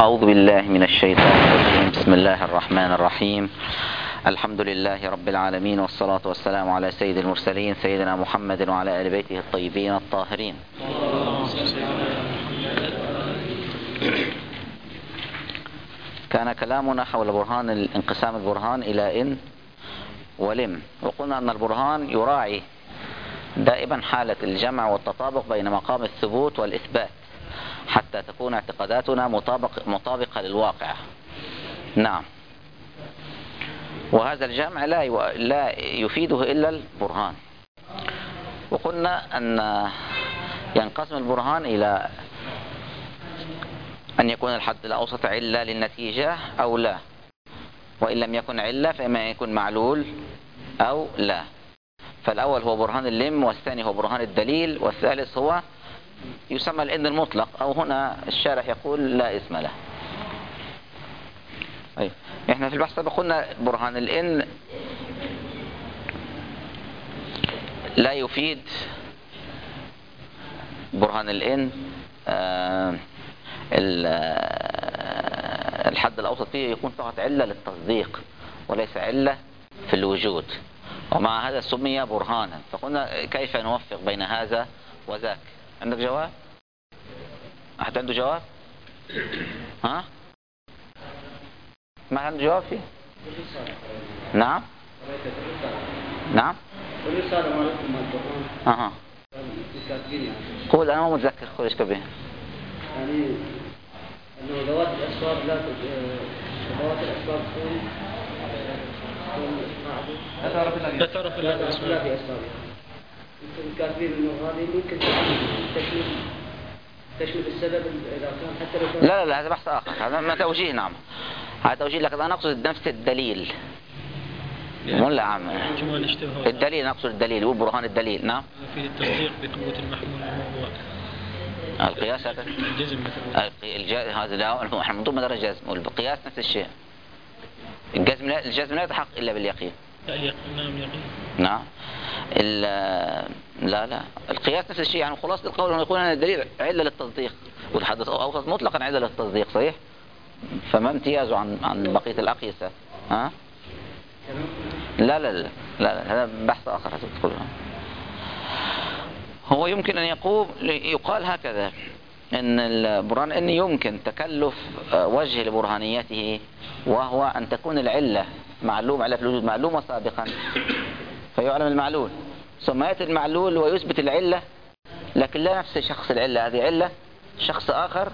أعوذ بالله من الشيطان الرجيم. بسم الله الرحمن الرحيم. الحمد لله رب العالمين، والصلاة والسلام على سيد المرسلين سيدنا محمد وعلى آل بيته الطيبين الطاهرين. كان كلامنا حول برهان انقسام البرهان إلى إن ولم، وقلنا أن البرهان يراعي دائما حالة الجمع والتطابق بين مقام الثبوت والإثبات حتى تكون اعتقاداتنا مطابقة للواقع. نعم، وهذا الجمع لا يفيده إلا البرهان. وقلنا أن ينقسم البرهان إلى أن يكون الحد الأوسط علة للنتيجة أو لا، وإن لم يكن علة فإما يكون معلول أو لا. فالأول هو برهان اللم، والثاني هو برهان الدليل، والثالث هو يسمى الإن المطلق، أو هنا الشارح يقول لا اسم له. احنا في البحث السابق قلنا برهان الإن لا يفيد برهان الإن الحد الأوسط فيه يكون فقط علة للتصديق وليس علة في الوجود، ومع هذا سمي برهانا. فقلنا كيف نوفق بين هذا وذاك؟ عندك جواب؟ أحد عنده جواب؟ ها؟ ما عنده جواب فيه؟ نعم؟ نعم؟ أها. قول أنا مو متذكر. قول إيش كبير؟ يعني أنه ذوات الأسباب ذوات الأسباب لا تعرف إلا بأسبابها. يمكن الكاتبين أنه هذه ممكن تشمل السبب إذا كان حتى لو كان لا هذا بحث آخر، هذا ما توجيه. نعم هذا توجيه، لكن أنا أقصد نفس الدليل. ولا عم الدليل، نقصد الدليل وبرهان الدليل. نعم في التصديق بقوة المحمول هو القياس. هذا الجزم مثلا هذا لا، احنا من ضمن درجة الجزم، والقياس نفس الشيء. الجزم لا يتحقق إلا باليقين. لا اليقين، نعم يقين. نعم لا القياس نفس الشيء. يعني خلاصة القول أنه يقول أن الدليل علة للتصديق، والحدث أوسط مطلقا علة للتصديق، صحيح؟ فما امتيازه عن بقية الأقيسة؟ ها؟ لا هذا بحث آخر هتدخلها. هو يمكن أن يقال هكذا، أن البرهان أن يمكن تكلف وجه لبرهانيته، وهو أن تكون العلة معلوم، علة في الوجود معلومة سابقا فيعلم المعلول، ثم يأتي المعلول ويثبت العلة، لكن لا نفس شخص العلة، هذه علة شخص آخر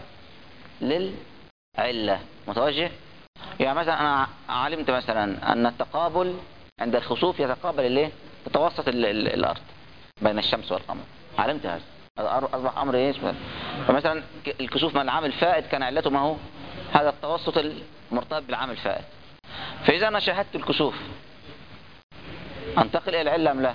للعلة. متوجه؟ يعني مثلا أنا علمت مثلا أن التقابل عند الخسوف يتقابل تتوسط الأرض بين الشمس والقمر، علمت هذا أصبح أمر إيش؟ فمثلا الكسوف من العام الفائت كان علته ما هو هذا التوسط المرتبط بالعام الفائت. فإذا أنا شاهدت الكسوف أنتقل إلى العلة أم لا؟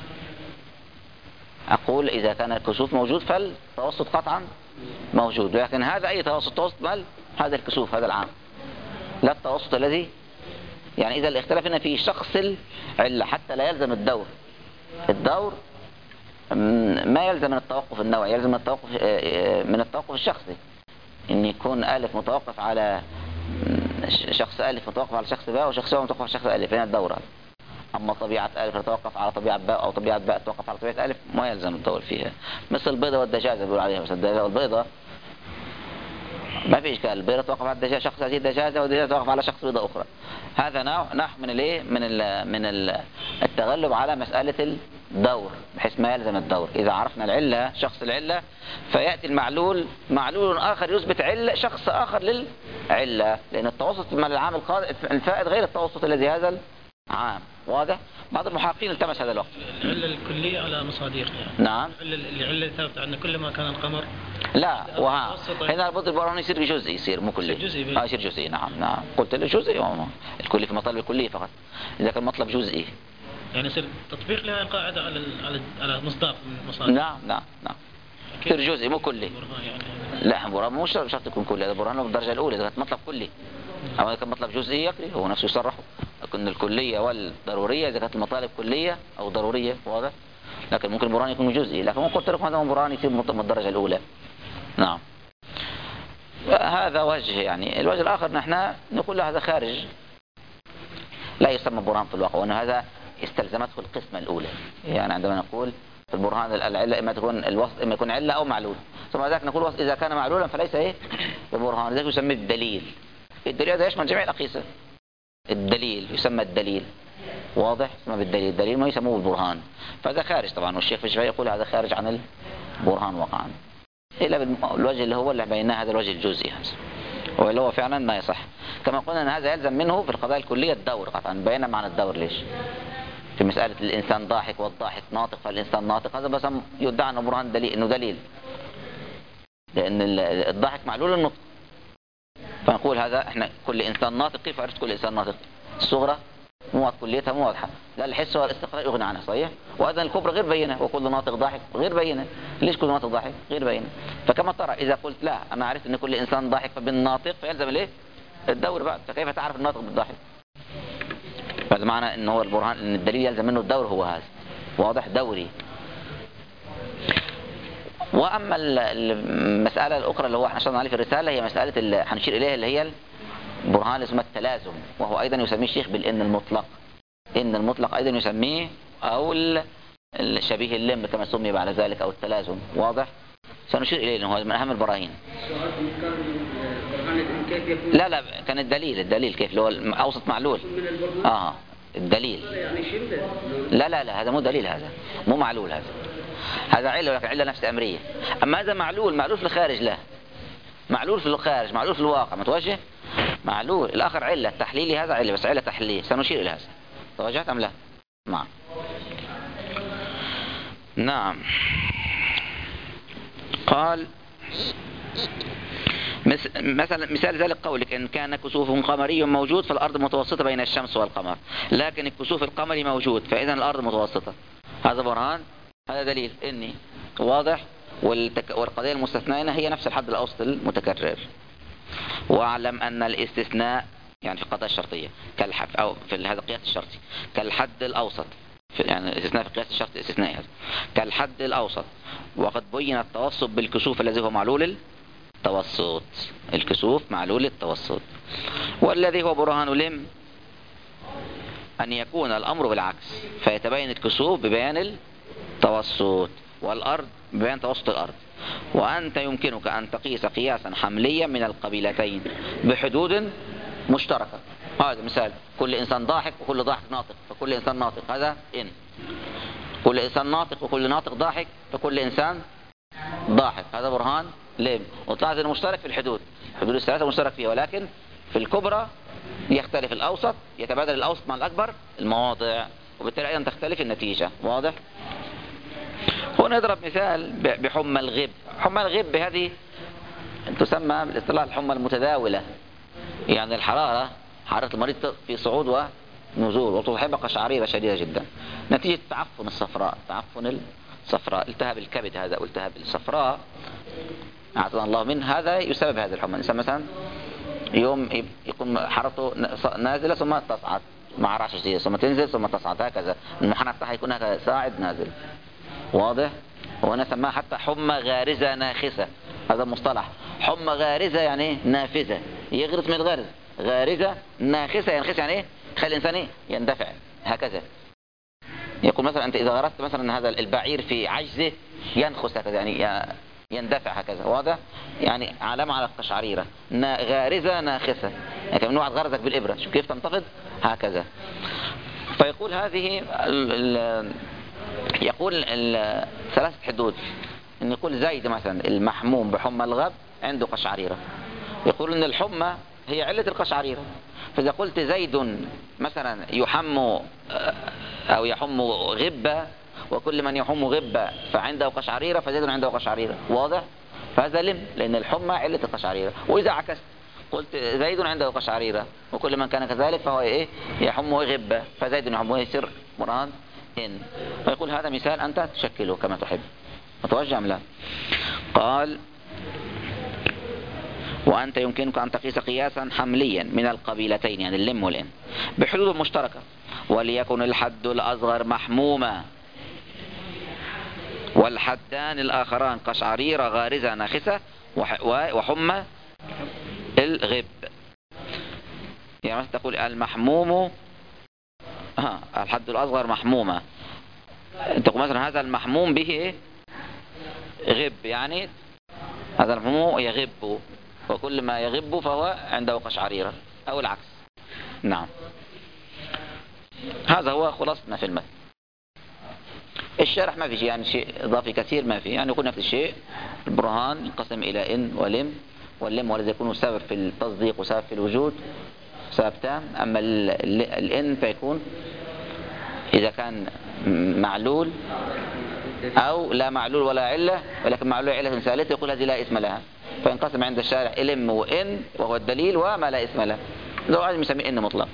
أقول إذا كان الكسوف موجود فالتوسط قطعا موجود، لكن هذا أي توسط مال هذا الكسوف هذا العام، لا التوسط الذي يعني إذا اختلفنا في شخص العلة حتى لا يلزم الدور ما يلزم من التوقف النوعي، يلزم من التوقف الشخصي، إن يكون ألف متوقف على شخص ألف متوقف على شخص باء، وشخص باء متوقف على شخص ألف، هنا الدورة. أما طبيعة ألف تتوقف على طبيعة باء، أو طبيعة باء تتوقف على طبيعة ألف، ما يلزم الدور فيها. مثل البيضة والدجاجة بيقول عليها، مثل الدجاجة والبيضة ما في إشكال، البيضة توقف على الدجاجة شخص هذه الدجاجة، والدجاجة توقف على شخص بيضة أخرى. هذا نوع من التغلب على مسألة الدور، بحيث ما يلزم الدور. إذا عرفنا العلة شخص العلة فيأتي معلول آخر يثبت علة شخص آخر للعلة، لأن التوسط من العام الفائت غير التوسط الذي هذا العام. واضح؟ بعض المحققين التمس هذا الوقت. العلة الكلية على مصادق يعني. نعم. العلة ثابتة أن كل ما كان القمر لا، هنا البطء البرهان يصير جزئي، يصير مو كلي. يصير جزئي. نعم قلت له جزئي، الكلي في مطلب الكلية فقط، إذا كان مطلب جزئي يعني يصير تطبيق لها القاعدة على مصداق من المصادر. نعم يصير جزئي مو كلي. يعني لا برهان مو شرط يكون كلي، هذا برهان بالدرجة الأولى إذا كان مطلب كلي. أما إذا كان مطلب جزئي يكفي، هو نفسه يصرحه، لكن الكلية والضرورية إذا كانت المطالب كلية أو ضرورية، واضح؟ لكن ممكن البرهان يكون جزئي، لكن قلت لكم هذا برهان يصير من الدرجة الأولى. نعم. هذا وجه. يعني الوجه الآخر نحن نقول له هذا خارج، لا يسمى برهان في الواقع، وأن هذا استلزمته القسمة الأولى. يعني عندما نقول في البرهان العلة إما تكون الوسط، إما يكون علة أو معلول، ثم ذاك نقول وسط إذا كان معلولا فليس إيه ببرهان، ذاك يسمى الدليل. الدليل هذا يشمل جميع الأقيسة، الدليل يسمى الدليل، واضح؟ يسمى بالدليل، الدليل ما يسموه البرهان. فهذا خارج طبعا، والشيخ في الشافعي يقول هذا خارج عن البرهان وقعا، إلا بالوجه اللي هو اللي بيناه، هذا الوجه الجزئي هذا، واللي هو فعلا ما يصح. كما قلنا أن هذا يلزم منه في القضايا الكلية الدور قطعا. بينا معنى الدور ليش؟ في مسألة الإنسان ضاحك والضاحك ناطق، فالإنسان ناطق هذا بس يدعى أنه برهان دليل، إنه دليل، لأن الضاحك معلول النطق. فنقول هذا احنا كل إنسان ناطق. كيف عرفت كل إنسان ناطق؟ الصغرى مو كليتها مو واضحة، لا الحس والاستقراء يغني عنها، صحيح؟ وأيضا الكبرى غير بينة، وكل ناطق ضاحك غير بينة. ليش كل ناطق ضاحك غير بينة؟ فكما ترى إذا قلت لا أنا عرفت أن كل إنسان ضاحك فبالناطق فيلزم الايه؟ الدور بعد. فكيف تعرف الناطق بالضاحك؟ هذا معنى أنه هو البرهان، أن الدليل يلزم منه الدور، هو هذا واضح دوري. وأما المسألة الأخرى اللي هو احنا شرحنا عليه في الرسالة، هي مسألة اللي هنشير إليها اللي هي البرهان اللي اسمه التلازم، وهو أيضا يسميه الشيخ بالإن المطلق. إن المطلق أيضا يسميه أو الشبيه اللم كما سمي بعد ذلك، أو التلازم، واضح؟ سنشير إليه لأنه هو من أهم البراهين. لا كان الدليل كيف اللي هو أوسط معلول. الدليل لا هذا مو دليل، هذا مو معلول، هذا علة، ولكن علة نفس أمرية. أما هذا معلول في الخارج، لا معلول في الخارج، معلول في الواقع، متوجه معلول. الآخر علة تحليلي، هذا علة بس علة تحليلية، سنشير إلى هذا. توجهت أم لا؟ نعم. قال مثال ذلك قولك إن كان كسوف قمري موجود فالأرض متوسطة بين الشمس والقمر، لكن الكسوف القمري موجود فإذا الأرض متوسطة. هذا برهان، هذا دليل إني واضح. والقضية المستثنى هي نفس الحد الأوسط المتكرر. واعلم أن الاستثناء يعني في القضايا الشرطية كالحد، أو في هذا القياس الشرطي كالحد الأوسط، يعني الاستثناء في القياس الشرطي استثناء هذا كالحد الأوسط. وقد بين التوسط بالكسوف الذي هو معلول التوسط، الكسوف معلول التوسط. والذي هو برهان لم أن يكون الأمر بالعكس، فيتبين الكسوف ببيان التوسط، والأرض ببيان توسط الأرض. وأنت يمكنك أن تقيس قياسا حمليا من القبيلتين بحدود مشتركة. هذا مثال كل إنسان ضاحك وكل ضاحك ناطق، فكل إنسان ناطق هذا إن. كل إنسان ناطق وكل ناطق ضاحك، فكل إنسان ضاحك، هذا برهان لم. وطلعت المشترك في الحدود الثلاثة مشترك فيها، ولكن في الكبرى يختلف الأوسط، يتبادل الأوسط مع الأكبر المواضع، وبالتالي أيضا تختلف النتيجة، واضح؟ هنا نضرب مثال بحمى الغب. حمى الغب هذه تسمى بالاصطلاح الحمى المتداولة، يعني حرارة المريض في صعود ونزول، وتصيبها قشعريرة شديدة جدا نتيجة تعفن الصفراء، التهاب الكبد هذا والتهاب الصفراء أعطنا الله منه، هذا يسبب هذه الحمى. الإنسان مثلا يوم يكون حرارته نازلة ثم تصعد مع رعشة شديدة، ثم تنزل ثم تصعد، هكذا المحنى بتاعها يكون هكذا صاعد نازل، واضح؟ وهنا سماها حتى حمى غارزة ناخسة، هذا مصطلح. حمى غارزة يعني نافذة، يغرز من الغرز. غارزة ناخسة ينخس يعني ايه؟ خلي الإنسان ايه؟ يندفع هكذا. يقول مثلا أنت إذا غرست مثلا هذا البعير في عجزه ينخس هكذا، يعني يندفع هكذا، واضح؟ يعني علامة على القشعريرة. غارزة ناخسة، يعني كمان واحد غرزك بالإبرة، شوف كيف تنتفض هكذا. فيقول هذه يقول ثلاثة حدود. إن يقول زيد مثلا المحموم بحمى الغب عنده قشعريرة، يقول إن الحمى هي علة القشعريرة. فإذا قلت زيد مثلا يحم أو يحم غبة، وكل من يحم غبة فعنده قشعريرة، فزيد عنده قشعريرة، واضح؟ فهذا لم، لأن الحمى علة القشعريرة. وإذا عكست قلت زيد عنده قشعريرة وكل من كان كذلك فهو إيه؟ يحم غبة، فزيد يحم، يصير مران إن. فيقول هذا مثال أنت تشكله كما تحب. متوجه أم لا؟ قال وأنت يمكنك أن تقيس قياسا حمليا من القبيلتين، يعني اللم والإن، بحدود مشتركة، وليكن الحد الأصغر محموما والحدان الآخران قشعريرة غارزة ناخسة وحمى الغب. يعني مثلا تقول المحموم، الحد الأصغر محمومة، تقول مثلا هذا المحموم به إيه؟ غب، يعني هذا المحموم يغب، وكل ما يغب فهو عنده قشعريرة أو العكس. نعم، هذا هو خلاصنا في المثل. الشرح ما في شيء يعني شيء إضافي كثير ما في، يعني يكون نفس الشيء. البرهان ينقسم إلى إن ولم، واللم والذي يكون سبب في التصديق وسبب في الوجود، سبب تام. أما الإن فيكون إذا كان معلول أو لا معلول ولا علة، ولكن معلول علة ثالثة، يقول هذه لا اسم لها، فينقسم عند الشارع إلم وإن، وهو الدليل، وما لا اسم له، لو عايز يسميه إن مطلق،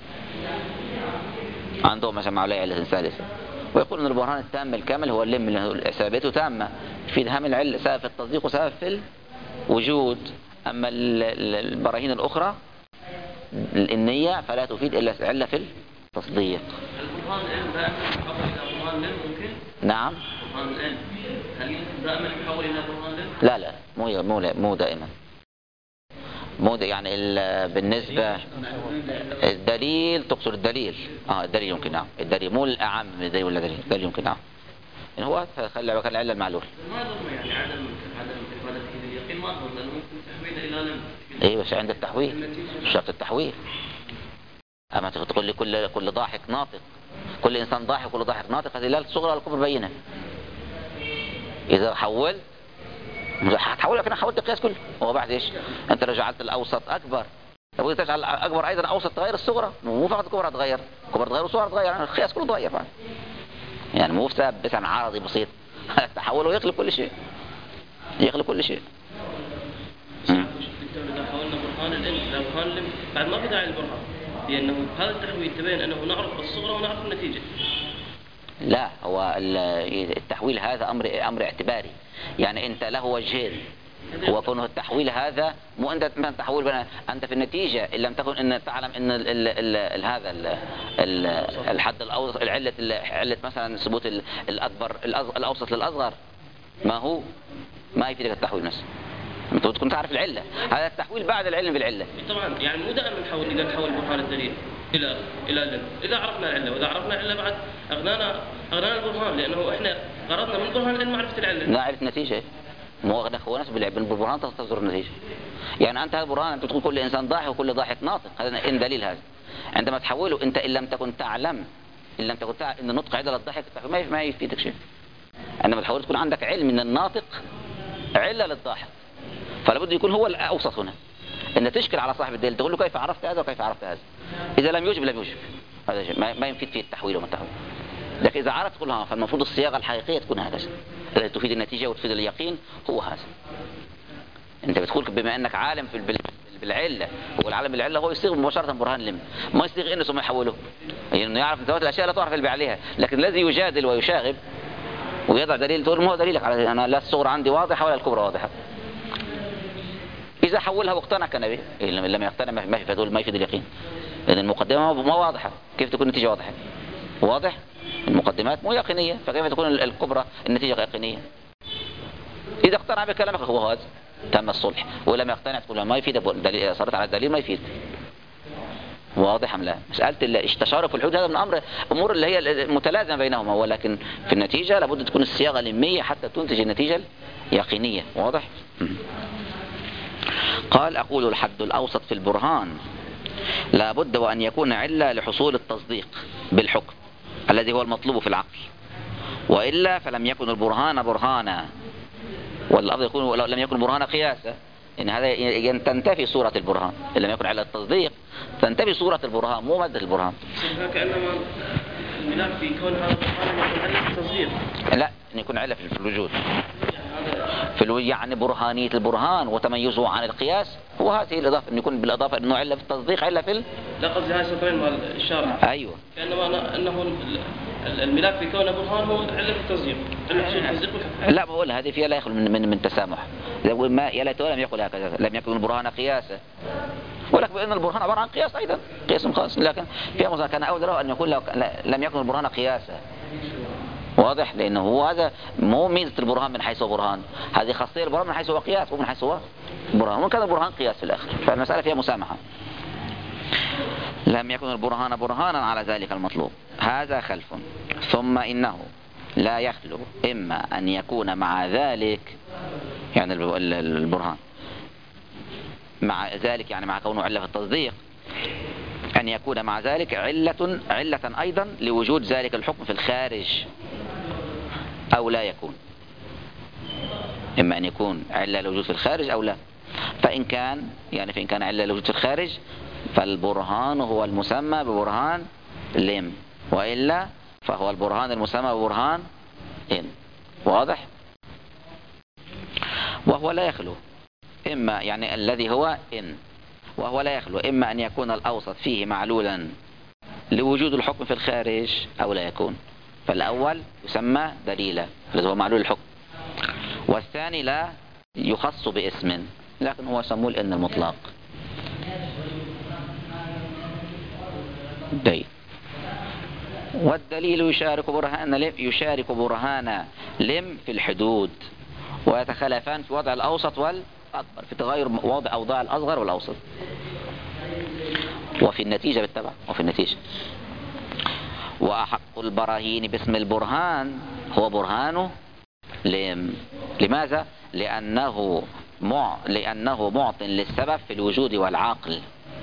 عندهم مثلا معلول علة ثالثة. ويقول أن البرهان التام الكامل هو اللم اللي ثابته تامة في دهام العلة، سبب في التصديق وسبب في الوجود. أما البراهين الأخرى الإنية فلا تفيد إلا العلة في التصديق. البرهان الآن دائما يحول إلى برهان لم ممكن؟ نعم. برهان الآن هل دائما يحول إلى برهان لم؟ لا مو دائما، مو يعني بالنسبة الدليل، تقصد الدليل. الدليل يمكن، نعم الدليل مو الأعم من الدليل ولا دليل، الدليل يمكن، نعم. إن هو خلى العلة المعلول. ما ضمن يعني عدم إفادته لليقين، ما ضمن لأنه ممكن تحويله إلى لم. إيه بس عند التحويل، شرط التحويل. أما تقول لي كل ضاحك ناطق، كل إنسان ضاحك كل ضاحك ناطق، هذه لا الصغرى ولا الكبرى بينها. إذا حولت هتحولها كده، حولت القياس كله. هو بعد ايش؟ انت لو جعلت الاوسط اكبر، لو تجعل اكبر ايضا اوسط تغير الصغرى، مو فقط الكبرى تغير، الكبرى تغير والصغرى تغير، يعني القياس كله تغير فعلا. يعني مو بسبب بس عن عرضي بسيط، تحوله يقلب كل شيء، يقلب كل شيء. إذا حولنا برهان الإن برهان لم بعد ما في داعي للبرهان، لأنه هذا التحويل تبين أنه نعرف الصغرى ونعرف النتيجة. لا، هو التحويل هذا امر اعتباري، يعني انت له وجهين. هو كونه التحويل هذا مو انت تحول بنا انت في النتيجه ان لم تكن ان تعلم ان هذا الحد الاوسط، علة مثلا ثبوت الاكبر الاوسط للاصغر، ما يفيدك التحويل نفسه، انت تكون تعرف العله. هذا التحويل بعد العلم بالعله. طبعا يعني مو دائما نحول، اذا نحول برهان الدليل الى لم، اذا عرفنا العله، واذا عرفنا العله بعد اغنانا البرهان، لانه احنا غرضنا من البرهان الان معرفه العله. نعرف النتيجه، مو هو نفس بالبرهان تصدر النتيجه. يعني انت هذا البرهان انت تقول كل انسان ضاحك وكل ضاحك ناطق، هذا ان دليل. هذا عندما تحوله انت ان لم تكن تعلم ان النطق عدل الضحك ما يفيدك شيء. عندما تحوله تكون عندك علم ان الناطق عله للضاحك، فلا بد يكون هو الاوسط هنا. ان تشكل على صاحب الدليل تقول له كيف عرفت هذا وكيف عرفت هذا. اذا لم يجب هذا شيء ما يفيد فيه التحويل وما التحويل. لكن اذا عرفت تقول فالمفروض الصياغه الحقيقيه تكون هذا الذي تفيد النتيجه وتفيد اليقين، هو هذا. انت بتقول بما انك عالم بالعله، هو العالم بالعله هو يصيغ مباشره برهان لم، ما يصيغ انه ثم يحوله، يعني انه يعرف ذوات الاشياء لا تعرف اللي عليها. لكن الذي يجادل ويشاغب ويضع دليل تقول ما هو دليلك على انا لا الصغرى عندي واضحه ولا الكبرى واضحه. إذا حولها واقتنع كان به، لم يقتنع ما يفيد اليقين، لأن المقدمة ما واضحة. كيف تكون النتيجة واضحة؟ واضح؟ المقدمات مو يقينية، فكيف تكون الكبرى النتيجة يقينية؟ إذا اقتنع بكلامك هو هذا تم الصلح، ولم يقتنع تقول ما يفيد، صارت على الدليل ما يفيد. واضح أم لا؟ مسألة التشارك في الحدود هذا من أمور اللي هي متلازمة بينهما، ولكن في النتيجة لابد تكون الصياغة لمية حتى تنتج النتيجة اليقينية. واضح؟ قال أقول الحد الأوسط في البرهان لا بد وأن يكون علة لحصول التصديق بالحكم الذي هو المطلوب في العقل، وإلا فلم يكن البرهان برهانا، والأفضل يكون لم يكن برهان قياسا، إن هذا تنتفي صورة البرهان. إن لم يكن علة التصديق تنتفي صورة البرهان مو مادة البرهان. كأنما الملاك في كون هذا البرهان يكون علة التصديق، لا أن يكون علة في الوجود، يعني برهانية البرهان وتميزه عن القياس هو هذه الإضافة، أن يكون بالإضافة أنه علة في التصديق علة في لا قصدي هاي سطرين مال الشارع. أيوة، كأنما أنه الملاك في كونه برهان هو علة التصديق، علة حصول التصديق بالحكم. لا بقول هذه فيها لا يخلو من تسامح. ما يا ليت لم يقل هكذا، لم يكن البرهان قياسا، ولكن بأن البرهان عبارة عن قياس أيضا، قياس خاص. لكن فيها مثلا كان أولى أن يقول لم يكن البرهان قياسا، واضح؟ لأنه هو هذا مو ميزة البرهان من حيث هو برهان، هذه خاصية البرهان من حيث هو قياس ومن حيث هو برهان، وكان البرهان قياس في الآخر، فالمسألة فيها مسامحة. لم يكن البرهان برهانا على ذلك المطلوب، هذا خلف. ثم إنه لا يخلو إما أن يكون مع ذلك، يعني البرهان مع ذلك يعني مع كونه علة في التصديق، أن يكون مع ذلك علة أيضا لوجود ذلك الحكم في الخارج، أو لا يكون، إما أن يكون علة لوجود في الخارج أو لا. فإن كان علة لوجود في الخارج فالبرهان هو المسمى ببرهان لم، وإلا فهو البرهان المسمى ببرهان إن. واضح؟ وهو لا يخلو إما يعني الذي هو إن، وهو لا يخلو إما أن يكون الأوسط فيه معلولا لوجود الحكم في الخارج أو لا يكون، فالأول يسمى دليلا الذي هو معلول الحكم، والثاني لا يخص باسم لكن هو يسموه الإن المطلق. دي. والدليل يشارك برهان لم في الحدود، ويتخالفان في وضع الأوسط والأكبر، في تغير وضع أوضاع الأصغر والأوسط، وفي النتيجة بالتبع، وفي النتيجة. وأحق البراهين باسم البرهان هو برهان لم. لماذا؟ لأنه معط للسبب في الوجود والعقل.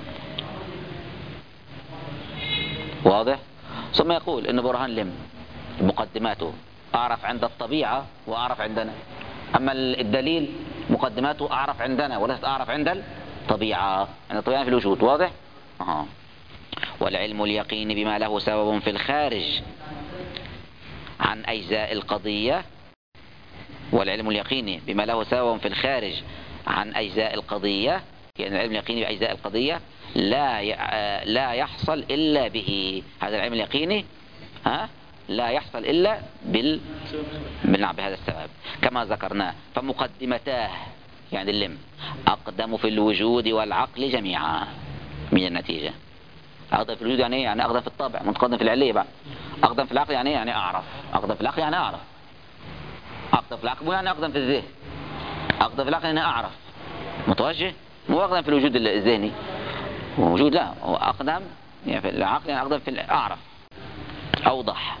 واضح؟ ثم يقول إن برهان لم مقدماته أعرف عند الطبيعة وأعرف عندنا، أما الدليل مقدماته أعرف عندنا وليست أعرف عند الطبيعة، عند الطبيعة في الوجود. واضح؟ والعلم اليقين بما له سبب في الخارج عن أجزاء القضية، والعلم اليقيني بما له سبب في الخارج عن أجزاء القضية، يعني العلم اليقيني بأجزاء القضية لا يحصل إلا به. هذا العلم اليقيني لا يحصل إلا بهذا السبب كما ذكرنا. فمقدمتاه يعني اللم أقدم في الوجود والعقل جميعا من النتيجة. أقدم في الوجود يعني أقدم في الطبع، متقدم في العلية بقى. أقدم في العقل يعني أعرف، أقدم في العقل يعني أعرف، أقدم في العقل يعني أقدم في الذهن، أقدم في العقل يعني أعرف متوجه، مو أقدم في الوجود الذهني وجود، لا هو أقدم يعني في العقل يعني أقدم في أعرف أوضح.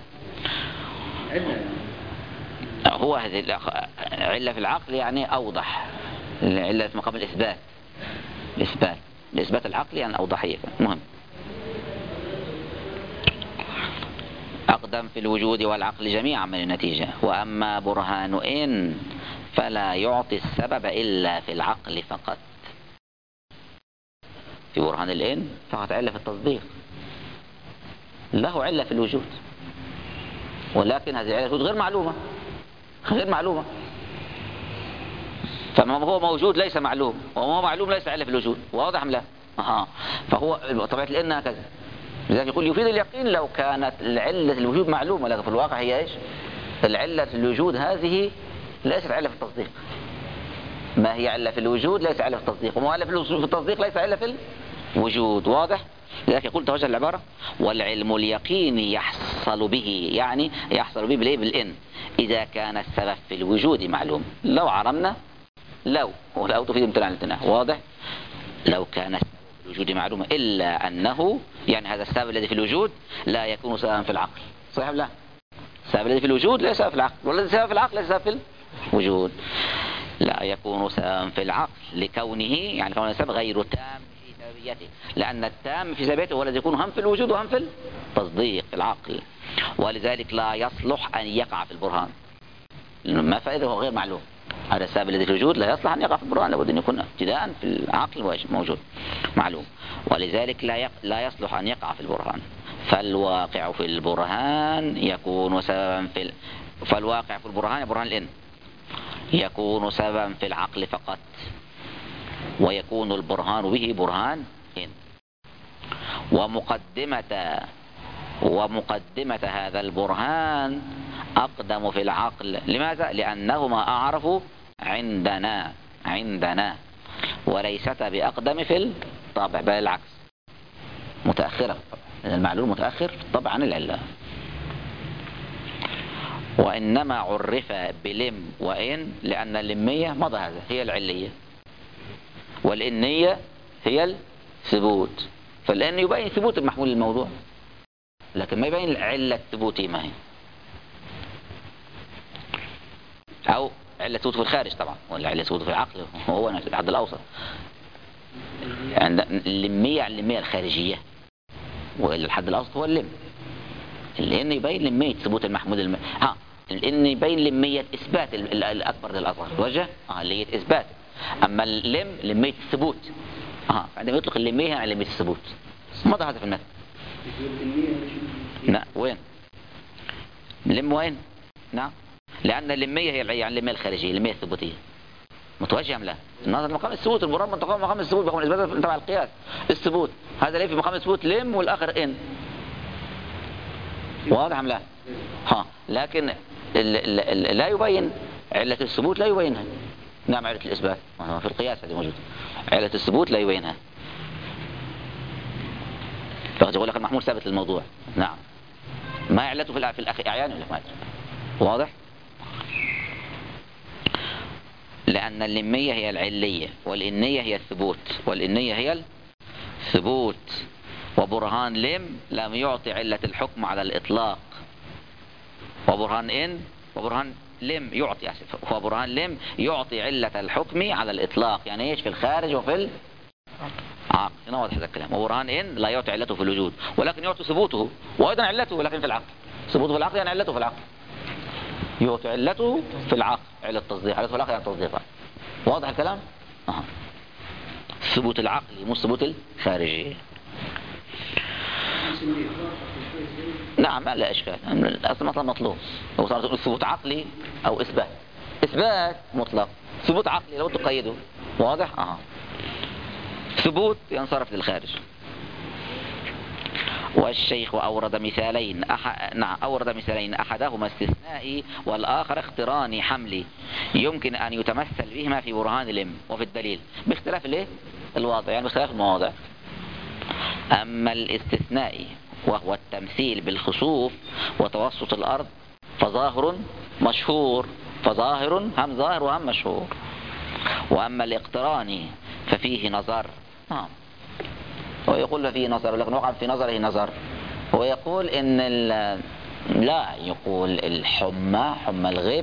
هو هذه العلة في العقل يعني أوضح، العلة في مقام الإثبات العقل يعني أوضحية. مهم. أقدم في الوجود والعقل جميعا من النتيجة. وأما برهان إن فلا يعطي السبب إلا في العقل فقط. في برهان الإن فقط علة في التصديق، له علة في الوجود، ولكن هذه العلة في الوجود غير معلومة. فما هو موجود ليس معلوم، وما هو معلوم ليس علة في الوجود. واضح أم لا؟ فهو طبيعة الإن هكذا. لذلك يقول يفيد اليقين لو كانت العلة الوجود معلومة، لكن في الواقع هي إيش؟ العلة في الوجود هذه ليست علة في التصديق. ما هي علة في الوجود ليس علة في التصديق، وما علة في التصديق ليس علة في الوجود. واضح؟ لذلك يقول توجه العبارة والعلم اليقين يحصل به، يعني يحصل به بالإن إذا كان السبب في الوجود معلوم. لو عرمنا لو تفيد امتناع الامتناع. واضح؟ لو كان السبب في الوجود معلومة إلا أنه يعني هذا السبب الذي في الوجود لا يكون سببا في العقل. صحيح لا؟ السبب الذي في الوجود ليس سبب في العقل، والذي سبب في العقل ليس سبب في الوجود. لا يكون سببا في العقل لكونه يعني كون السبب غير تام في سببيته، لأن التام في سببيته هو الذي يكون هم في الوجود وهم في التصديق في العقل، ولذلك لا يصلح أن يقع في البرهان، لأنه ما فائده هو غير معلوم. هذا السبب الذي في الوجود لا يصلح أن يقع في البرهان، لابد أن يكون ابتداء في العقل موجود معلوم، ولذلك لا يصلح أن يقع في البرهان. فالواقع في البرهان يكون سببا فالواقع في البرهان برهان الإن يكون سببا في العقل فقط، ويكون البرهان به برهان إن. ومقدمة هذا البرهان أقدم في العقل. لماذا؟ لأنهما أعرف عندنا وليست بأقدم في الطبع، بل العكس متأخرة. المعلوم متأخر في الطبع عن العلة. وإنما عرف بلم وإن لأن اللمية مضى هذا هي العلية، والإنية هي الثبوت، فالإن يبين ثبوت المحمول للموضوع لكن ما يبين علة ثبوته ما هي، أو علة ثبوته في الخارج طبعا، ولا علة ثبوته في العقل وهو الحد الأوسط. عند اللمية الخارجية، والحد الأوسط هو اللم. لأن يبين لمية ثبوت المحمول لأن يبين لمية إثبات الأكبر للأصغر وجه اللي هي إثبات. أما اللم لمية الثبوت عندما يطلق اللمية على لمية الثبوت. ماذا هذا في المثل؟ نعم وين؟ لم وين؟ نعم لأن اللمية هي يعني اللمية الخارجية، اللمية الثبوتية متوجه أم لا؟ النظر مقام الثبوت، المراد من مقام الثبوت بقوم الإثبات تبع القياس. الثبوت هذا ليه في مقام الثبوت لم والآخر إن، واضح أم لا؟ لكن لا يبين علة الثبوت، لا يبينها. نعم علة الإثبات في القياس هذه موجودة، علة الثبوت لا يبينها. فقد يقول لك المحمول ثابت للموضوع، نعم ما علته في الأعيان ولا ما أدري. واضح؟ لأن اللمية هي العلية والإنية هي الثبوت، والإنية هي الثبوت. وبرهان لم لم يعطي علة الحكم على الإطلاق، وبرهان لم يعطي وبرهان لم يعطي علة الحكم على الإطلاق، يعني ايش؟ في الخارج وفي العقل. هنا واضح هذا الكلام. وبرهان إن لا يعطي علته في الوجود ولكن يعطي ثبوته، وأيضا علته ولكن في العقل. ثبوته في العقل يعني علته في العقل، يعطي علته في العقل، علة التصديق، علته في العقل يعني تصديقا. واضح الكلام؟ ثبوت العقلي مو ثبوت الخارجي. نعم لا إشكال، أصلا مطلب مطلوب. لو صار تقول ثبوت عقلي أو إثبات مطلق، ثبوت عقلي لو تقيده. واضح؟ ثبوت ينصرف للخارج. والشيخ أورد مثالين أورد مثالين أحدهما استثنائي والآخر اقتراني حملي، يمكن أن يتمثل بهما في برهان الام وفي الدليل باختلاف الواضع، يعني باختلاف المواضع. أما الاستثنائي وهو التمثيل بالخسوف وتوسط الأرض فظاهر مشهور، فظاهر هم ظاهر وهم مشهور. وأما الاقتراني ففيه نظر. ويقول فيه نظر، لكن وقع في نظره نظر. ويقول إن لا يقول الحمى الغيب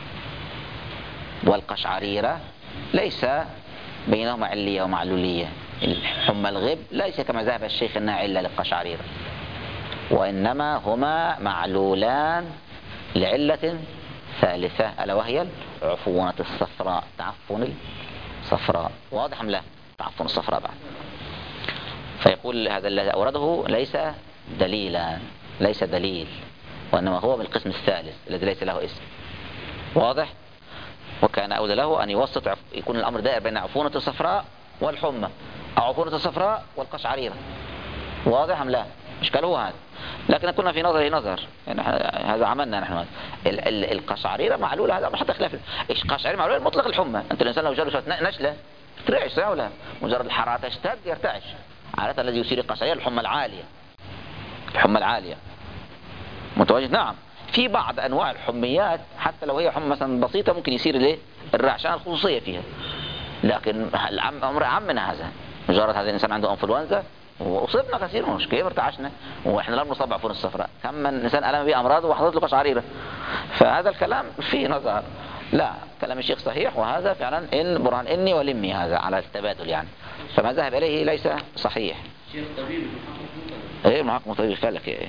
والقشعريرة ليس بينهما علية ومعلولية. الحمى الغيب ليس كما ذهب الشيخ أنها علة للقشعريرة، وإنما هما معلولان لعلة ثالثة ألا وهي العفونة الصفراء، تعفن الصفراء. واضح أم لا؟ تعفن الصفراء بعد. فيقول هذا الذي أورده ليس دليلا، ليس دليل، وإنما هو من القسم الثالث الذي ليس له اسم. واضح؟ وكان أولى له أن يوسط يكون الأمر دائر بين عفونة الصفراء والحمى، أو عفونة الصفراء والقشعريرة. واضح أم لا؟ إشكال هو هذا. لكن كنا في نظره نظر، يعني هذا عملنا نحن. القشعريرة معلولة، هذا حتى خلاف. القشعريرة معلولة مطلق الحمى. أنت الإنسان لو جاله نشلة ترعش صحيح ولا؟ مجرد الحرارة تشتد يرتعش. عادة الذي يثير القشعريرة الحمى العالية، الحمى العالية متواجد. نعم في بعض أنواع الحميات حتى لو هي حمى مثلا بسيطة ممكن يصير الرعش، عشان الخصوصية فيها. لكن الأمر أعم من هذا. مجرد هذا الإنسان عنده أنفلونزا وأصبنا كثير مش كيف ارتعشنا وإحنا لم نصاب بعفون الصفراء، كم من إنسان ألم بأمراض وحضرت له قشعريرة. فهذا الكلام فيه نظر. لا، كلام الشيخ صحيح، وهذا فعلا إن برهان إني ولمي هذا على التبادل يعني. فما ذهب إليه ليس صحيح. شيخ طبيب ايه محقق طبيب خالك ايه.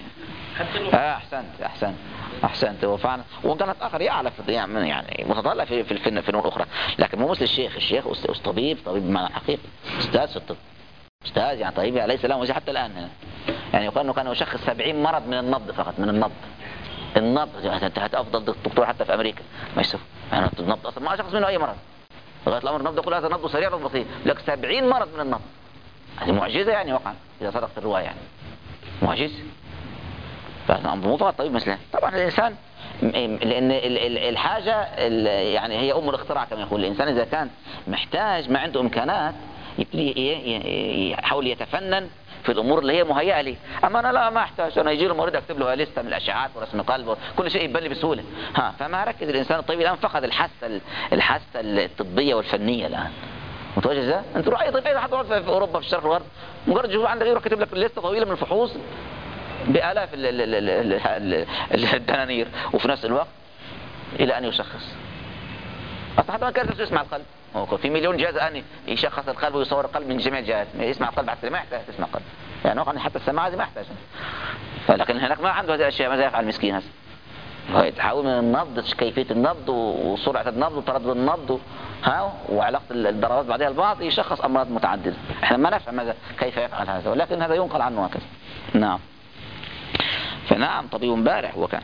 احسنت هو فعلا، وان كانت اخر يعرف يعني متطلع في الفنون الاخرى، لكن مو مثل الشيخ طبيب بمعنى حقيقي، استاذ في الطب، استاذ يعني طبيب ليس له وجه حتى الان هنا. يعني يقال انه كان يشخص 70 مرض من النبض فقط، من النبض انت افضل دكتور حتى في امريكا ما يشوف يعني النبض اصلا ما شخص منه اي مرض لغايه الامر النبض يقول هذا نبض سريع وبسيط، لك 70 مرض من النبض. هذه معجزه يعني وقع اذا صدقت الروايه يعني معجزه. مو فقط طبيب مثله. طبعا الانسان لان الحاجه يعني هي ام الاختراع كما يقول الانسان، اذا كان محتاج ما عنده امكانات يبتدي يحاول يتفنن في الامور اللي هي مهيئه لي. اما انا لا، ما احتاج، انا يجي له مريض اكتب له لسته من الاشعاعات ورسم قلب، كل شيء يبان لي بسهوله. فما ركز الانسان الطبيب الان فقد الحاسه الطبيه والفنيه الان. متوجه ازاي؟ انت روح اي طبيب، اي حد في اوروبا في الشرق الغرب، مجرد تشوف عندك يروح كاتب لك لسته طويله من الفحوص بالاف الدنانير، وفي نفس الوقت الى ان يشخص. اصلا حتى ما كان يسمع القلب، هو في مليون جهاز الان يشخص القلب ويصور القلب من جميع الجهات، يسمع القلب بعد ما يحتاج تسمع القلب، يعني وقع حتى السماعه دي ما يحتاج. لكن هناك ما عنده هذه الاشياء، ماذا يفعل المسكين هذا؟ يتحول من النبض، كيفيه النبض وسرعه النبض وتردد النبض وعلاقه الضربات بعضها البعض، يشخص امراض متعدده. احنا ما نفهم ماذا كيف يفعل هذا، ولكن هذا ينقل عنه هكذا. نعم، فنعم طبيب بارع وكان.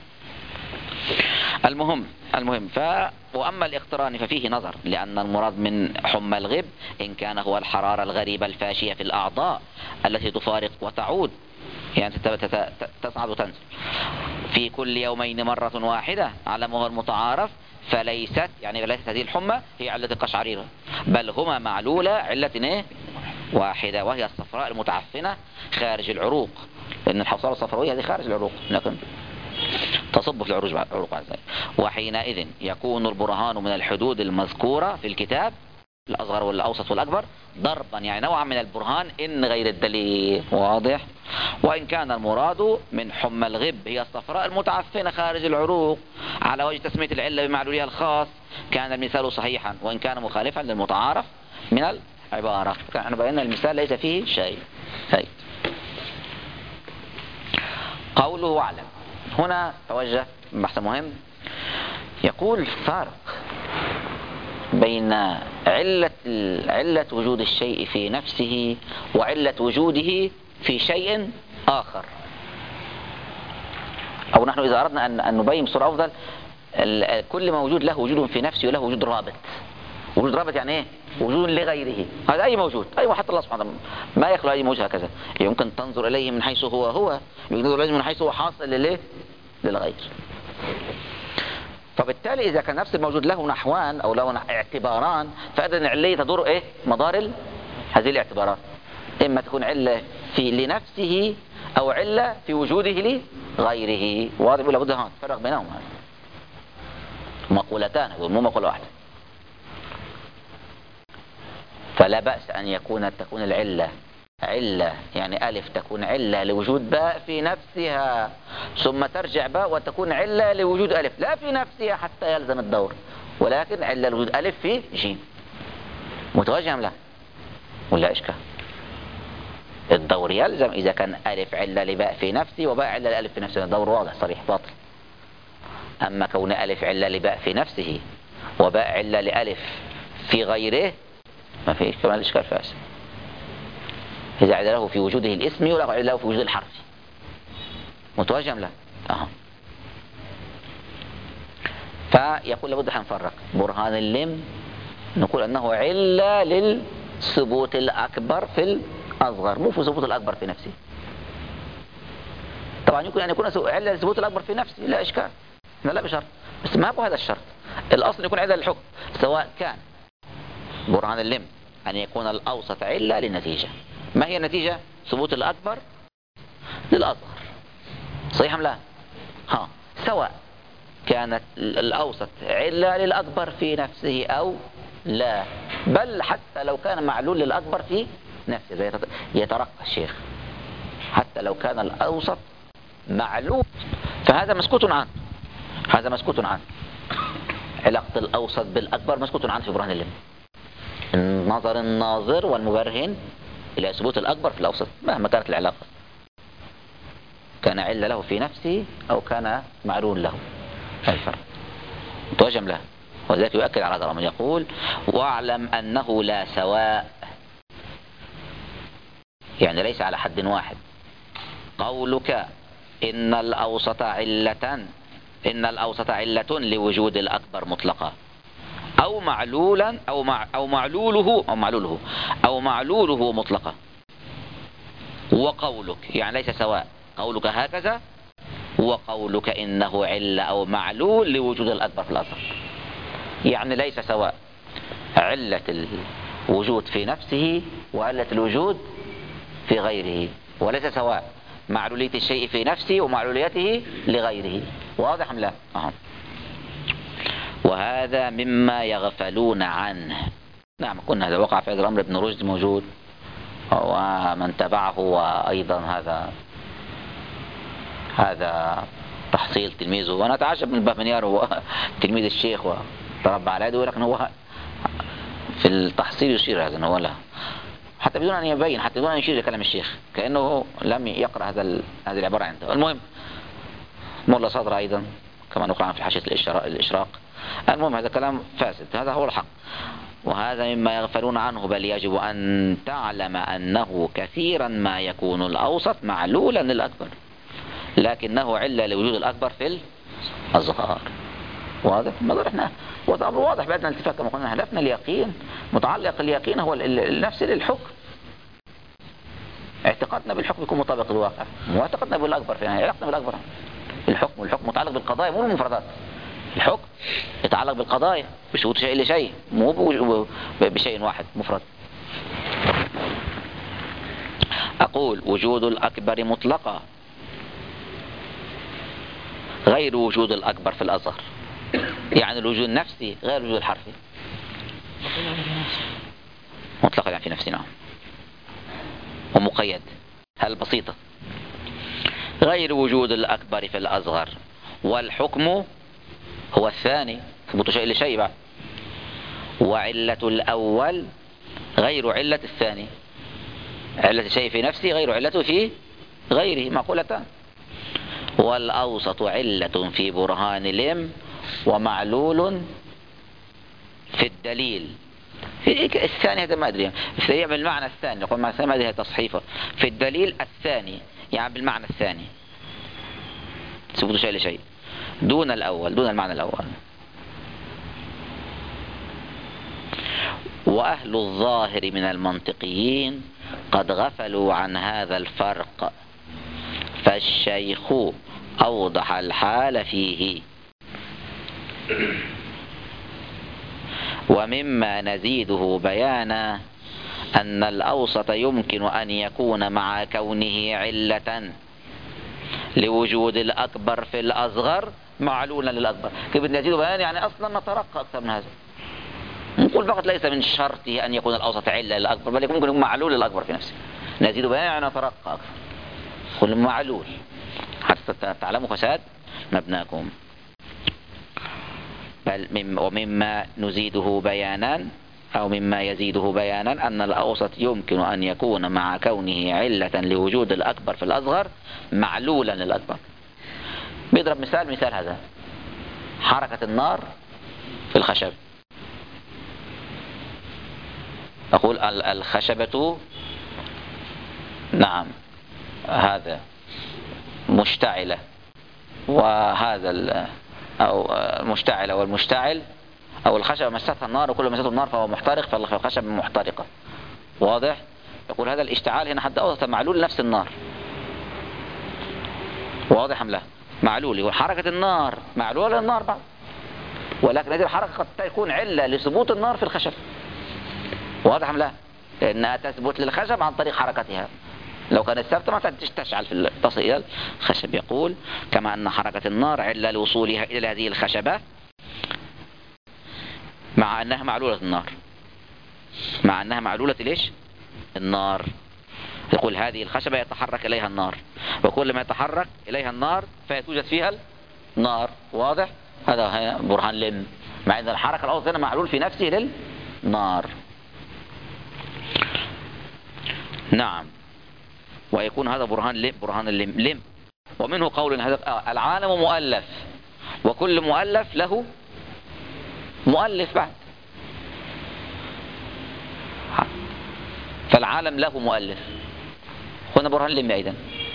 المهم وأما الاقتران ففيه نظر، لأن المراد من حمى الغب إن كان هو الحرارة الغريبة الفاشية في الأعضاء التي تفارق وتعود، يعني تصعد وتنزل في كل يومين مرة واحدة على ما هو المتعارف، فليست هذه الحمى هي علة القشعريرة، بل هما معلولة علة واحدة، وهي الصفراء المتعفنة خارج العروق، لأن الحصوة الصفراوية هذه خارج العروق لكن تصب في العروق عز وجل. وحينئذ يكون البرهان من الحدود المذكورة في الكتاب، الأصغر والأوسط والأكبر، ضربا يعني نوعا من البرهان إن غير الدليل. واضح؟ وإن كان المراد من حمى الغب هي الصفراء المتعفنة خارج العروق على وجه تسمية العلة بمعلولها الخاص، كان المثال صحيحا، وإن كان مخالفا للمتعارف من العبارة. كان بينا المثال ليس فيه شيء. قوله واعلم، هنا توجه بحث مهم، يقول فرق بين علة وجود الشيء في نفسه وعلة وجوده في شيء آخر. أو نحن إذا أردنا أن نبين بصورة أفضل، كل موجود له وجود في نفسه وله وجود رابط. وجود رابط يعني إيه؟ وجود لغيره. هذا أي موجود، أي حتى الله سبحانه وتعالى ما يخلق أي موجود هكذا، يمكن تنظر إليه من حيث هو، يمكن تنظر إليه من حيث هو حاصل للغير. فبالتالي إذا كان نفس الموجود له نحوان أو له اعتباران، فإذا العلة تدور مدار هذه الاعتبارات، إما تكون علة لنفسه أو علة في وجوده لغيره. واضح ولا بد؟ فرق بينهم، هذا مقولتان مو مقولة واحدة. فلا بأس أن تكون العلة يعني ألف تكون علة لوجود باء في نفسها، ثم ترجع باء وتكون علة لوجود ألف لا في نفسها حتى يلزم الدور، ولكن علة لوجود ألف في جيم. متوجه أم لا؟ ولا إشكال؟ الدور يلزم إذا كان ألف علة لباء في نفسي وباء علة لألف في نفسه، الدور واضح صريح باطل. أما كون ألف علة لباء في نفسه وباء علة لألف في غيره، ما فيش كمان إشكال فاسد. إذا عدله في وجوده الاسمي ولا عدله في وجود الحرفي. متوجه لا؟ فيقول لابد حنفرق برهان اللم، نقول أنه علة للثبوت الأكبر في الأصغر، مو في ثبوت الأكبر في نفسه. طبعا يمكن أن يكون علة للثبوت الأكبر في نفسه، لا إشكال، لا بشرط، بس ما هو هذا الشرط. الأصل يكون علة للحكم، سواء كان برهان اللم أن يكون الأوسط علة للنتيجة. ما هي النتيجة؟ ثبوت الأكبر للأصغر. صحيح أم لا؟ سواء كانت الأوسط علة للأكبر في نفسه أو لا، بل حتى لو كان معلول للأكبر في نفسه، زي يترقى الشيخ، حتى لو كان الأوسط معلول، فهذا مسكوت عنه. هذا مسكوت عنه. علاقة الأوسط بالأكبر مسكوت عنه في برهان اللم. نظر الناظر والمبرهن إلى ثبوت الأكبر في الأوسط مهما كانت العلاقة، كان علة له في نفسه أو كان معلول له، الفرق متوجم له. وذلك يؤكد على هذا الأمر، يقول واعلم أنه لا سواء، يعني ليس على حد واحد. قولك إن الأوسط علة لوجود الأكبر مطلقا، أو معلولا أو معلوله مطلقا. وقولك يعني ليس سواء، قولك هكذا وقولك إنه علة أو معلول لوجود الأكبر في الأصغر، يعني ليس سواء علة الوجود في نفسه وعلة الوجود في غيره. وليس سواء، معلولية الشيء في نفسه ومعلوليته لغيره. واضح أم لا؟ وهذا مما يغفلون عنه. نعم، قلنا هذا وقع في هذا الأمر ابن رشد موجود ومن تبعه، وأيضا هذا تحصيل تلميذه. وأنا أتعجب من البهمنيار، هو تلميذ الشيخ وتربى على يده، ولكن هو في التحصيل يشير هذا أنه لا، حتى بدون أن يبين، حتى بدون أن يشير لكلام الشيخ، كأنه لم يقرأ هذه العبارة عنده. المهم مولا صدر أيضا كما نقرأ في حاشية الإشراق. المهم هذا كلام فاسد، هذا هو الحق. وهذا مما يغفلون عنه، بل يجب أن تعلم أنه كثيرا ما يكون الأوسط معلولا للأكبر، لكنه علة لوجود الأكبر في الأصغر. واضح؟ ما احنا والأمر واضح بعدنا الاتفاق كما قلنا. هدفنا اليقين، متعلق اليقين هو النفس للحكم. اعتقادنا بالحكم يكون مطابق للواقع، واعتقادنا بالأكبر في علاقتنا بالأكبر. الحكم متعلق بالقضايا مو بالمفردات. الحكم يتعلق بالقضايا بشروط شيء لشيء، مو بشيء واحد مفرد. أقول وجود الأكبر مطلقا غير وجود الأكبر في الأصغر، يعني الوجود النفسي غير الوجود الحرفي. مطلق يعني في نفسنا، ومقيد. هل بسيطة؟ غير وجود الأكبر في الأصغر، والحكم هو الثاني، ثبوت شيء لشيء بعد. وعلة الأول غير علة الثاني، علة الشيء في نفسه غير علته في غيره، معقولتان. والأوسط علة في برهان العلم ومعلول في الدليل. في الثاني هذا ما أدري، في بالمعنى الثاني، يقول معنى الثاني ما أدري تصحيفه. في الدليل الثاني يعني بالمعنى الثاني، ثبوت شيء لشيء، دون الأول، دون المعنى الأول. وأهل الظاهر من المنطقيين قد غفلوا عن هذا الفرق، فالشيخ أوضح الحال فيه. ومما نزيده بيانا أن الأوسط يمكن أن يكون مع كونه علة لوجود الأكبر في الأصغر معلولا للأكبر. كيف نزيده بيانا؟ يعني أصلا نترقى أكثر من هذا، نقول فقط ليس من شرطه أن يكون الأوسط علة للأكبر، بل ممكن يكون معلول للأكبر في نفسه. نزيده بيانا يعني نترقى أكثر، كل معلول حتى تعلموا فساد مبناكم. بل ومما نزيده بيانا أو مما يزيده بيانا أن الأوسط يمكن أن يكون مع كونه علة لوجود الأكبر في الأصغر معلولا للأكبر. بيضرب مثال هذا، حركة النار في الخشب. أقول الخشبة نعم هذا مشتعلة، وهذا أو مشتعلة، والمشتعل أو الخشبة مستها النار، وكل ما مسته النار فهو محترق، فالخشبة محترقة. واضح؟ يقول هذا الاشتعال هنا حد أوسط معلول نفس النار. واضح أم لا؟ معلول، وحركة النار معلولة للنار بعد، ولكن هذه الحركة قد تكون علة لثبوت النار في الخشب. واضح أم لا؟ لأنها تثبت للخشب عن طريق حركتها، لو كانت ثابتة ما تشتعل في تصل إلى الخشب. يقول كما أن حركة النار علة لوصولها إلى هذه الخشبة مع أنها معلولة النار، مع أنها معلولة ليش؟ النار. يقول هذه الخشبة يتحرك إليها النار، وكل ما يتحرك إليها النار فيتوجد فيها النار. واضح؟ هذا برهان لم، مع أن الحركة الأوسط هنا معلول في نفسه للنار. نعم، ويكون هذا برهان اللم. ومنه قول هذا العالم مؤلف، وكل مؤلف له مؤلف بعد، فالعالم له مؤلف. هنا برهان اللم أيضا،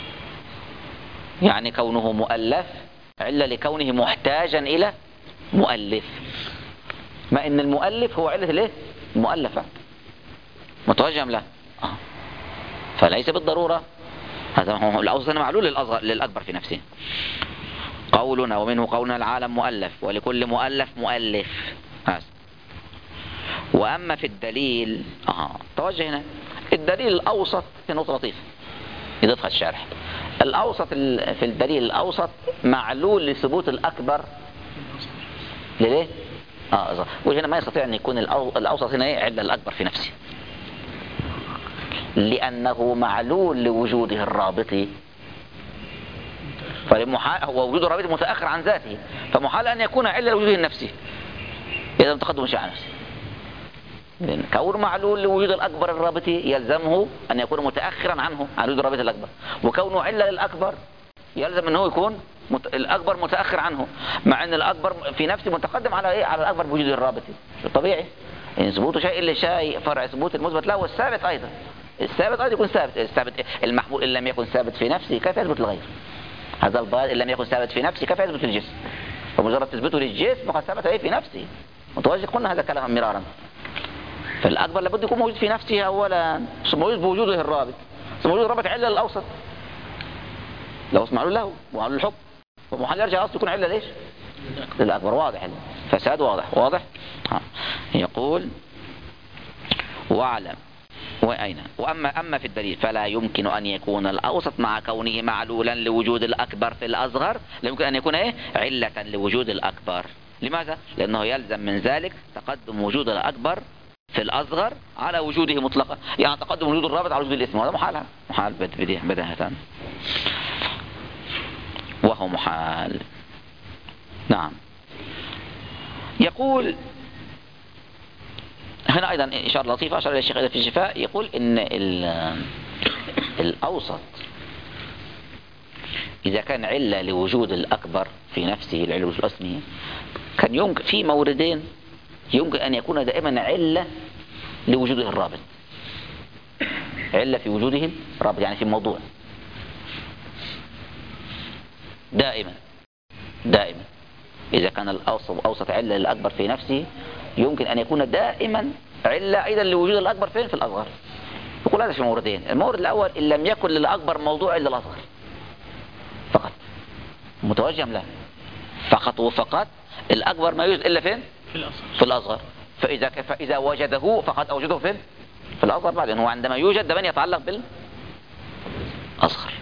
يعني كونه مؤلف علة لكونه محتاجا إلى مؤلف، ما إن المؤلف هو علة له مؤلفة متوجه له، فليس بالضرورة هذا هو الأوسط معلول للأكبر في نفسه. قولنا ومنه قولنا العالم مؤلف، ولكل مؤلف مؤلف. وأما في الدليل توجه هنا الدليل الأوسط في نقطة لطيفة. يضيفها الشارح. الأوسط في الدليل الأوسط معلول لثبوت الأكبر ليه؟ وهنا ما يستطيع أن يكون الأوسط هنا علة الأكبر في نفسه، لأنه معلول لوجوده الرابطي، هو وجود الرابطي متأخر عن ذاته، فمحال أن يكون علة لوجوده النفسي إذا لم تقدم شيء عن نفسه. كون معلول لوجود الأكبر الرابطي يلزمه أن يكون متأخرا عنه، عن وجود الرابطي الأكبر، وكونه علة للأكبر يلزم أنه يكون الأكبر متأخر عنه، مع أن الأكبر في نفسه متقدم على إيه؟ على الأكبر بوجود الرابطي. طبيعي إن ثبوت شيء لشيء فرع ثبوت المثبت له، والثابت أيضا يكون ثابت. الثابت المحمول إن لم يكن ثابت في نفسه كيف يثبت لغيره؟ هذا البياض إن لم يكن ثابت في نفسه كيف يثبت للجسم؟ ومجرد تثبته للجسم فقد ثبت في نفسه. متوجه قلنا هذا كلام مرارا. فالأكبر لابد يكون موجود في نفسه أولا، ثم موجود بوجوده الرابط، ثم وجود الرابط علة للأوسط، لو معلول له ومعلول الحكم، ومحل يرجع أصل يكون علة ليش؟ للأكبر. واضح فساد واضح. يقول واعلم وأما في الدليل فلا يمكن أن يكون الأوسط مع كونه معلولا لوجود الأكبر في الأصغر، لا يمكن أن يكون علة لوجود الأكبر. لماذا؟ لأنه يلزم من ذلك تقدم وجود الأكبر في الأصغر على وجوده مطلقا، يعني تقدم وجود الرابط على وجود الاسم، وهذا محال بداهة، وهو محال. نعم. يقول هنا أيضا إشارة لطيفة أشار إلى الشيخ في الشفاء، يقول إن الأوسط إذا كان علة لوجود الأكبر في نفسه، العلة وجود اسمه، كان يمكن في موردين يمكن أن يكون دائما علة لوجوده الرابط، علة في وجوده الرابط يعني في الموضوع دائما إذا كان الأوسط علة للأكبر في نفسه يمكن أن يكون دائما علة أيضا لوجود الأكبر فين؟ في الأصغر. يقول هذا في موردين. المورد الأول إن لم يكن للأكبر موضوع إلا الأصغر فقط، متوجه له فقط الأكبر ما يوجد إلا فين؟ في الأصغر. فإذا وجده فقد أوجده فين؟ في الأصغر. بعدين هو عندما يوجد ده من يتعلق بالأصغر،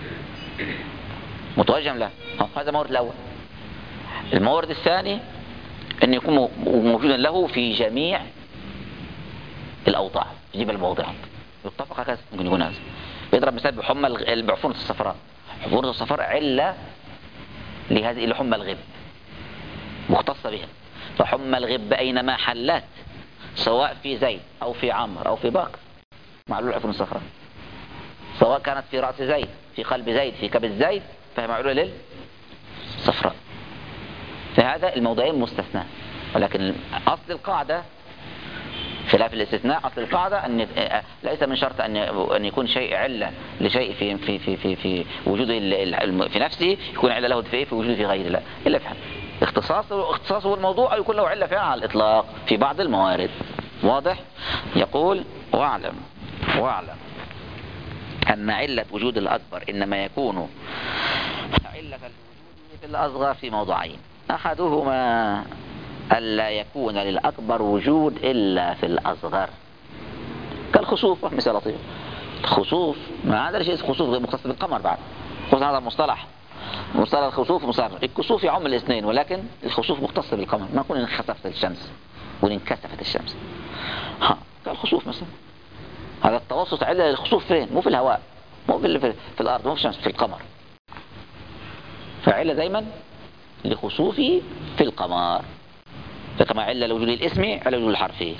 متوجه له. هذا المورد الأول. المورد الثاني أن يكون موجودا له في جميع الأوضاع، يجيب الموضعات يتفق هكذا. ممكن يكون هذا. يضرب مثال بعفونة الصفراء. عفونة الصفراء علة لهذه الحمى الغب مختصة بها، فحمى الغب أينما حلت سواء في زيد أو في عمرو أو في بكر معلول عفونة الصفراء، سواء كانت في رأس زيد، في قلب زيد، في كبد زيد، فهي معلولة للصفراء. فهذا الموضعين مستثنى، ولكن أصل القاعدة خلاف الاستثناء. أصل القاعدة أن ليس من شرط أن يكون شيء علة لشيء في وجوده في نفسه يكون علة له في وجوده في غيره، لا، إلا في اختصاصه الموضوع يكون له علة فيها على الإطلاق في بعض الموارد. واضح؟ يقول واعلم أن علة وجود الأكبر إنما يكون علة الوجود في الأصغر في موضعين. أحدهما ألا يكون للأكبر وجود إلا في الأصغر، كالخسوف. مثال لطيف، خسوف ما هذا شيء خسوف غير مختص بالقمر. بعد خصوصا هذا مصطلح الخسوف الكسوف يعم الاثنين، ولكن الخسوف مختص بالقمر. ما يكون انخسفت الشمس وانكسفت الشمس، كالخسوف مثلا. هذا التوسط علة للخسوف فين؟ مو في الهواء، مو في الأرض، مو في الشمس، في القمر. فعلة دايما لخسوفه في القمر، فكما علة لوجود الاسم على وجود الحرفي.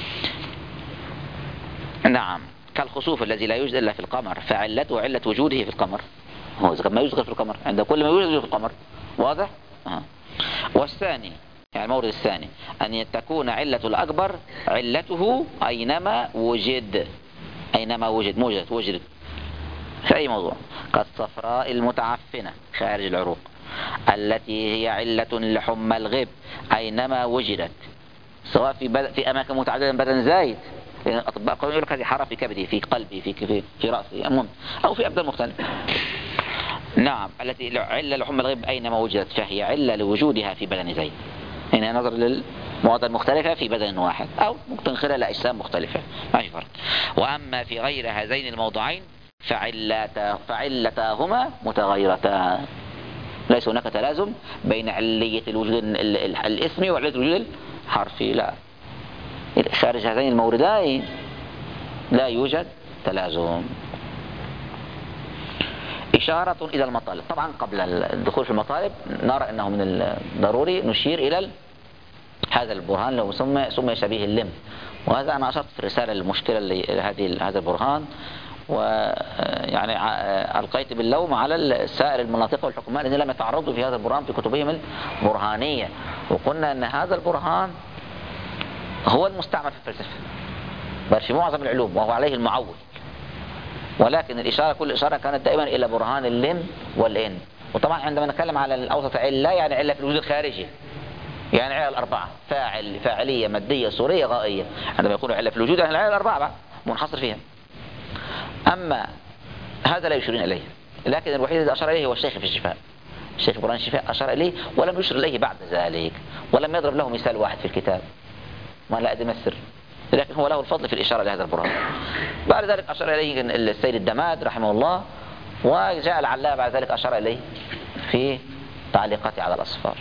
نعم، كالخسوف الذي لا يوجد إلا في القمر، فعلته علة وجوده في القمر. هو ما يوجد في القمر، عند كل ما يوجد في القمر. واضح؟ والثاني يعني المورد الثاني أن تكون علة الأكبر علته أينما وجد، وجدت في أي موضوع، كالصفراء المتعفنة خارج العروق التي هي علة لحمى الغب أينما وجدت، سواء في أماكن متعددة بدن زايد. الأطباء قالوا يقول لك هذه حرة في كبدي، في قلبي، في رأسي، المهم، أو في أبدان مختلفة. نعم، التي علة لحمى الغب أينما وجدت، فهي علة لوجودها في بدن زيد. هنا نظر للمواضع المختلفة في بدن واحد، أو ممكن خلال أجسام مختلفة، ما في فرق. وأما في غير هذين الموضعين فعلتاهما متغيرتان، ليس هناك تلازم بين علية الوجود الاسمي وعلية الوجود الحرفي، لا، خارج هذين الموردين لا يوجد تلازم. إشارة إلى المطالب. طبعا قبل الدخول في المطالب نرى أنه من الضروري نشير إلى هذا البرهان لو سمي شبيه اللم، وهذا أنا أشرت في الرسالة المشكلة هذا البرهان، ويعني ألقيت باللوم على سائر المناطق والحكومات الذين لم يتعرضوا في هذا البرهان في كتبهم البرهانية، وقلنا أن هذا البرهان هو المستعمل في الفلسفة بل في معظم العلوم وهو عليه المعول، ولكن الإشارة كل إشارة كانت دائما إلى برهان اللم والإن. وطبعا عندما نتكلم على الأوسط علة يعني علة في الوجود الخارجي، يعني علة الأربعة، فاعلية مادية صورية غائية. عندما يكون علة في الوجود يعني العلة الأربعة منحصر فيها. أما هذا لا يشيرون إليه، لكن الوحيد الذي أشار إليه هو الشيخ في الشفاء. الشيخ برهان الشفاء أشار إليه ولم يشر إليه بعد ذلك، ولم يضرب له مثال واحد في الكتاب، ما لا أدري ما السر، لكن هو له الفضل في الإشارة لهذا البرهان. بعد ذلك أشار إليه السيد الدماد رحمه الله، وجاء العلاء بعد ذلك أشار إليه في تعليقاته على الأصفار.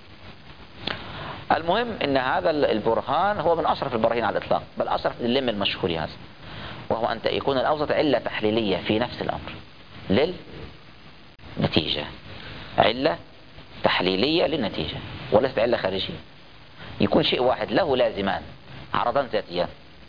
المهم ان هذا البرهان هو من اشرف البراهين على الاطلاق، بل اشرف للم المشهور هذا، وهو ان يكون الاوسط علة تحليلية في نفس الامر للنتيجة، علة تحليلية للنتيجة وليست علة خارجية. يكون شيء واحد له لازمان عرضان ذاتيان،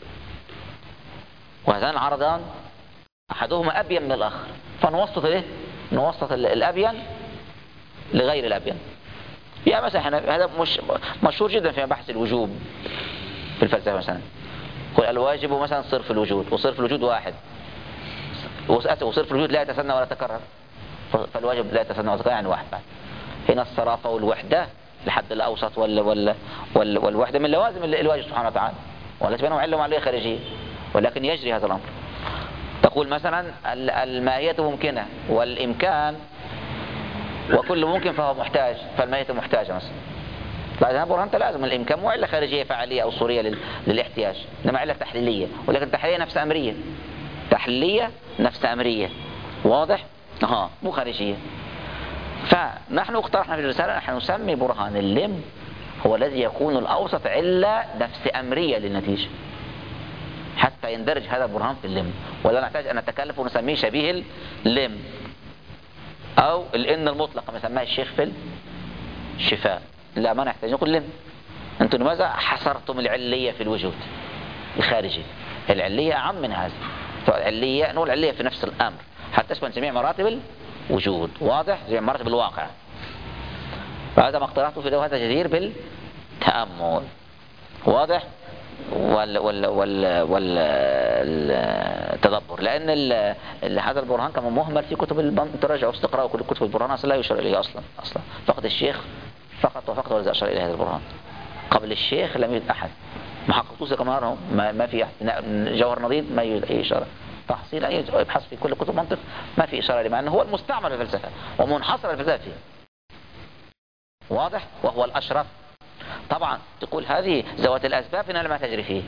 وهذان العرضان احدهما ابين من الاخر، فنوسط نوسط الابين لغير الابين. يعني مثلا هذا مش مشهور جدا في بحث الوجوب في الفلسفة. مثلا قل الواجب مثلا صرف الوجود، وصرف الوجود واحد، وصرف الوجود لا يتثنى ولا يتكرر، فالواجب لا يتثنى ولا يتكرر يعني واحد بعد. هنا الصرافة والوحدة الحد الأوسط والوحدة من لوازم الواجب سبحانه وتعالى، وليس بينهم علة ومعلوية خارجية، ولكن يجري هذا الأمر. تقول مثلا الماهية ممكنة والإمكان، وكل ممكن فهو محتاج، فالماهية محتاجة مثلا. لازم برهان تلازم الإمكان مو علة خارجية فعالية أو صورية للاحتياج، إنما علة تحليلية، ولكن تحليلية نفس أمرية، تحليلية نفس أمرية، واضح؟ مو خارجية. فنحن اقترحنا في الرسالة نحن نسمي برهان اللم هو الذي يكون الأوسط علة نفس أمرية للنتيجة، حتى يندرج هذا البرهان في اللم، ولا نحتاج أن نتكلف ونسميه شبيه اللم أو الإن المطلقة مسماه الشيخ في الشفاء. لا، ما نحتاج نقول لم. أنتم لماذا حصرتم العلية في الوجود الخارجي؟ العلية أعم من هذا. العلية نقول العلية في نفس الأمر حتى تشمل جميع مراتب الوجود، واضح؟ جميع مراتب الواقع. فهذا ما اقترحته في هذا جدير بالتأمل، واضح؟ والتدبر، لأن هذا البرهان كان مهمل في كتب تراجع واستقراء، وكل كتب البرهان أصلا لا يشار إليه أصلا فقط الشيخ فقط وفقط الذي أشار إلى هذا البرهان. قبل الشيخ لم يوجد أحد، محقق توسي كمان ما في جوهر نضيد ما يوجد أي إشارة، تحصيل أي يبحث في كل كتب منطق ما في إشارة، لما أنه هو المستعمل في الفلسفة ومنحصر الفلسفة فيه، واضح؟ وهو الأشرف. طبعا تقول هذه ذوات الأسباب هنا لما تجري فيه،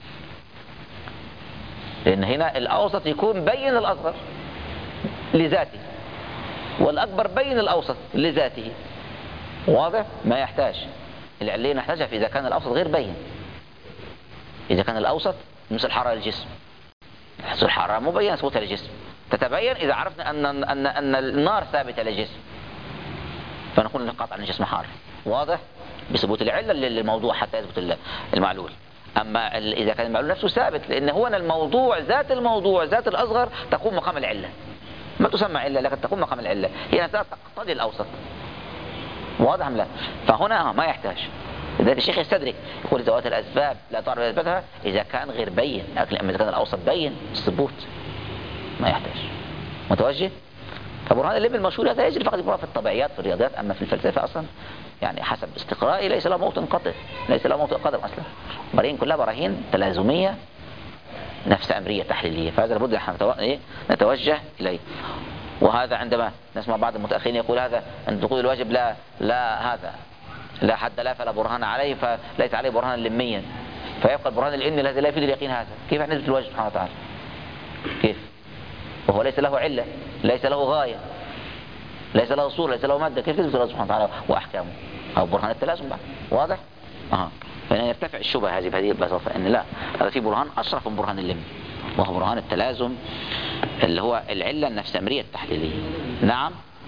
لأن هنا الأوسط يكون بين الأصغر لذاته، والأكبر بين الأوسط لذاته، واضح؟ ما يحتاج العلية نحتاجها إذا كان الأوسط غير بين. إذا كان الأوسط مثل حرارة الجسم، الحرارة مبينة ثبوتها للجسم، تتبين إذا عرفنا أن النار ثابتة للجسم، فنقول قطعا الجسم حار، واضح؟ بثبوت العلة للموضوع حتى يثبت المعلول. أما إذا كان المعلول نفسه ثابت، لأن هو الموضوع ذات الأصغر تقوم مقام العلة، ما تسمى علة لكن تقوم مقام العلة، هي نفسها تقتضي الأوسط، واضح أم لا؟ فهنا ما يحتاج. لذلك الشيخ يستدرك يقول ذوات الأسباب لا تعرف أسبابها إذا كان غير بين، لكن إذا كان الأوسط بين الثبوت ما يحتاج. متوجه؟ فبرهان اللم المشهور هذا يجري فقط في الطبيعيات في الرياضيات، أما في الفلسفة أصلا يعني حسب استقرائي ليس له موطن قطع، ليس له موطن قدم أصلا. براهين كلها براهين تلازمية نفس أمرية تحليلية، فهذا لابد أن نتوجه إليه. وهذا عندما نسمع بعض المتأخرين يقول هذا أن تقول الواجب لا هذا لا حد لا فلا برهان عليه، فليس عليه برهان لميا، فيبقى البرهان العلمي الذي لا يفيد اليقين. هذا كيف نثبت الواجب سبحانه وتعالى؟ كيف؟ وهو ليس له علة، ليس له غاية، ليس له صورة، ليس له مادة، كيف يثبت الله سبحانه وتعالى وأحكامه؟ أو برهان التلازم بعد. واضح؟ فإن يرتفع الشبهة هذه بهذه البساطة، إن لا، هذا في برهان أشرف من برهان اللم، وهو برهان التلازم اللي هو العلة النفسمرية التحليلية. نعم.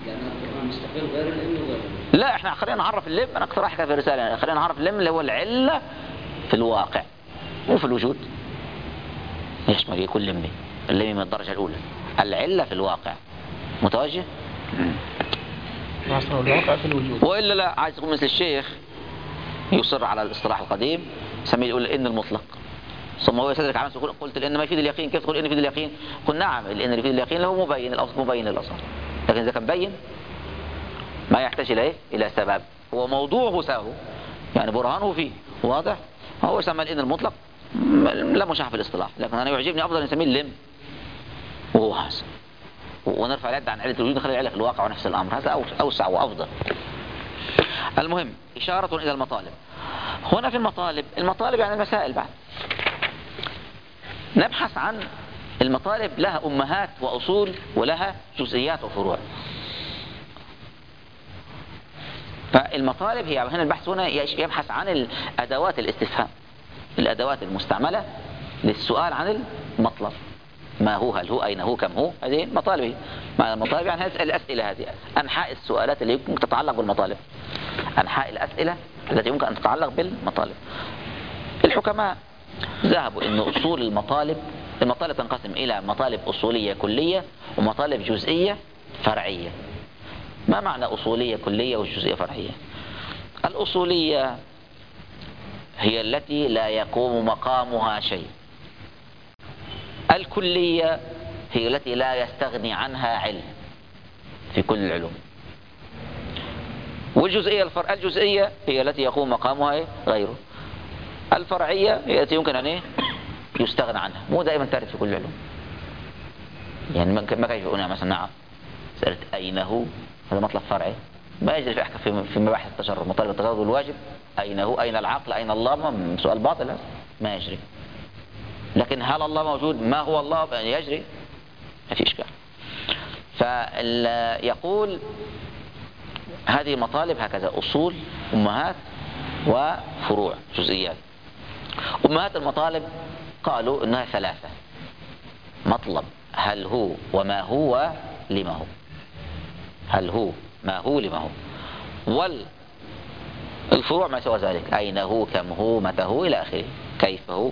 لا، احنا خلينا نعرف اللم. انا اقترح في الرسالة، خلينا نعرف اللم اللي هو العلة في الواقع مو في الوجود. يشمل يكون لمي، اللمي من الدرجة الأولى، العلة في الواقع. متوجه؟ الواقع في الوجود. وإلا لا، عايز تكون مثل الشيخ يصر على الاصطلاح القديم، سميه يقول الإن المطلق، ثم هو يستدرك على نفسه. قلت الإن ما يفيد اليقين، كيف تقول إن يفيد اليقين؟ قل نعم، الإن يفيد اليقين اللي هو مبين، الأصل مبين للأصل، لكن إذا كان بين ما يحتاج إلى سبب، هو موضوعه سهو، يعني برهانه فيه واضح. هو يسمى الإن المطلق، لا مشاحة في الاصطلاح، لكن أنا يعجبني أفضل نسميه اللم وهو حسن، ونرفع اليد عن علة الوجود نخلي العلة في الواقع ونفس الأمر، هذا أوسع وأفضل. المهم إشارة إلى المطالب. هنا في المطالب يعني المسائل بعد. نبحث عن المطالب، لها أمهات وأصول ولها جزئيات وفروع. فالمطالب هي هنا البحث هنا يبحث عن أدوات الاستفهام، الأدوات المستعملة للسؤال عن المطلب. ما هو، هل هو، أين هو، كم هو، هذه مطالب. معنى المطالب يعني هذه الأسئلة، هذه أنحاء السؤالات اللي يمكن تتعلق بالمطالب، أنحاء الأسئلة التي يمكن أن تتعلق بالمطالب. الحكماء ذهبوا أن أصول المطالب تنقسم إلى مطالب أصولية كلية ومطالب جزئية فرعية. ما معنى أصولية كلية وجزئية فرعية؟ الأصولية هي التي لا يقوم مقامها شيء، الكلية هي التي لا يستغني عنها علم في كل العلوم، والجزئية الجزئية هي التي يقوم مقامها غيره، الفرعية هي التي يمكن أن يستغنى عنها، مو دائما ترد في كل العلوم. يعني ما كيف يقولون مثلا نعم سألت أين هو، هذا مطلب فرعي ما يجري في مباحث التشرع، مطالب التشرع والواجب، أين هو، أين العقل، أين الله، سؤال باطل ما يجري. لكن هل الله موجود، ما هو الله، يجري، ما في إشكال. فيقول هذه مطالب هكذا، أصول، أمهات، وفروع، جزئيات. أمهات المطالب قالوا إنها ثلاثة: مطلب هل هو، وما هو، لما هو. هل هو، ما هو، لما هو. والفروع ما سوى ذلك: أين هو، كم هو، متى هو، إلى آخره، كيف هو.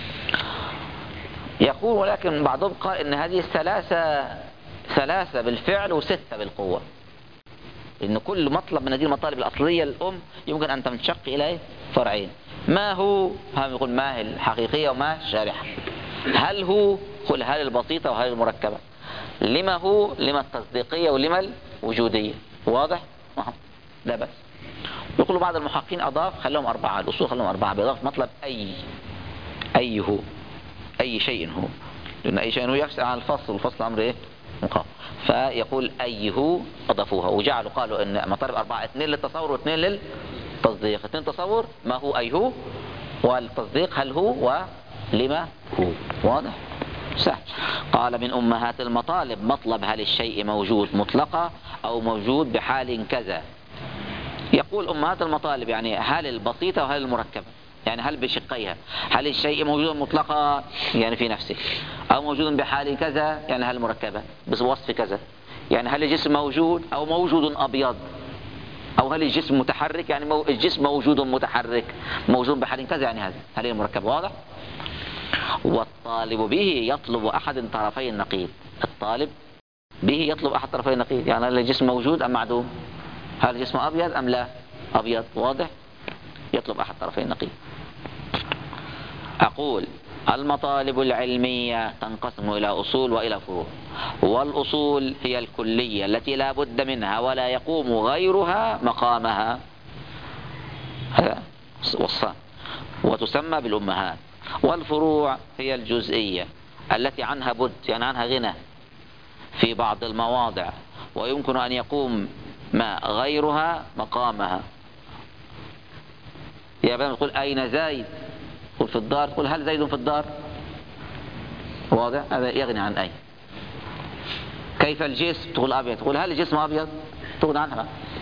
يقول ولكن بعضهم قال إن هذه ثلاثة بالفعل وستة بالقوة، إن كل مطلب من هذه المطالب الأصلية الأم يمكن أن تنشق إلى فرعين: ما هو، هم يقول ما هي الحقيقية وما الشارحة. هل هو، قل هل البسيطة وهل المركبة. لما هو، لما التصديقية ولما الوجودية. واضح؟ لا بس. يقول بعض المحققين أضاف خلهم أربعة، الأصول خلهم أربعة، بإضافة مطلب أي هو، أي شيء هو، لأن أي شيء هو يفسر عن الفصل، والفصل أمر إيه؟ مقام. فيقول أي هو أضافوها، وجعلوا قالوا إن مطالب أربعة: 2 للتصور و2 للتصديق. 2 تصور ما هو أي هو، والتصديق هل هو ولما هو. واضح؟ سهل. قال: من أمهات المطالب مطلب هل الشيء موجود مطلقا أو موجود بحال كذا. يقول أمهات المطالب يعني هل البسيطة وهل المركبة، يعني هل بشقيها، هل الشيء موجود مطلقا يعني في نفسه، أو موجود بحال كذا يعني هل مركبة بوصف كذا، يعني هل الجسم موجود أو موجود أبيض، أو هل الجسم متحرك يعني الجسم موجود متحرك، موجود بحال كذا يعني هل هي مركبة. واضح؟ والطالب به يطلب أحد طرفي النقيض. الطالب به يطلب أحد طرفي النقيض، يعني هل الجسم موجود أم معدوم، هل الجسم أبيض أم لا أبيض. واضح؟ يطلب أحد طرفي النقيض. أقول: المطالب العلمية تنقسم إلى أصول وإلى فروع، والأصول هي الكلية التي لا بد منها ولا يقوم غيرها مقامها، هذا وصفان، وتسمى بالأمهات. والفروع هي الجزئية التي عنها بد، يعني عنها غنى في بعض المواضع، ويمكن أن يقوم ما غيرها مقامها. يا بني تقول أين زيد، قل في الدار، قل هل زيد في الدار. واضح؟ هذا يغني عن أين. كيف الجسم تقول أبيض، تقول هل الجسم أبيض تقول عنها.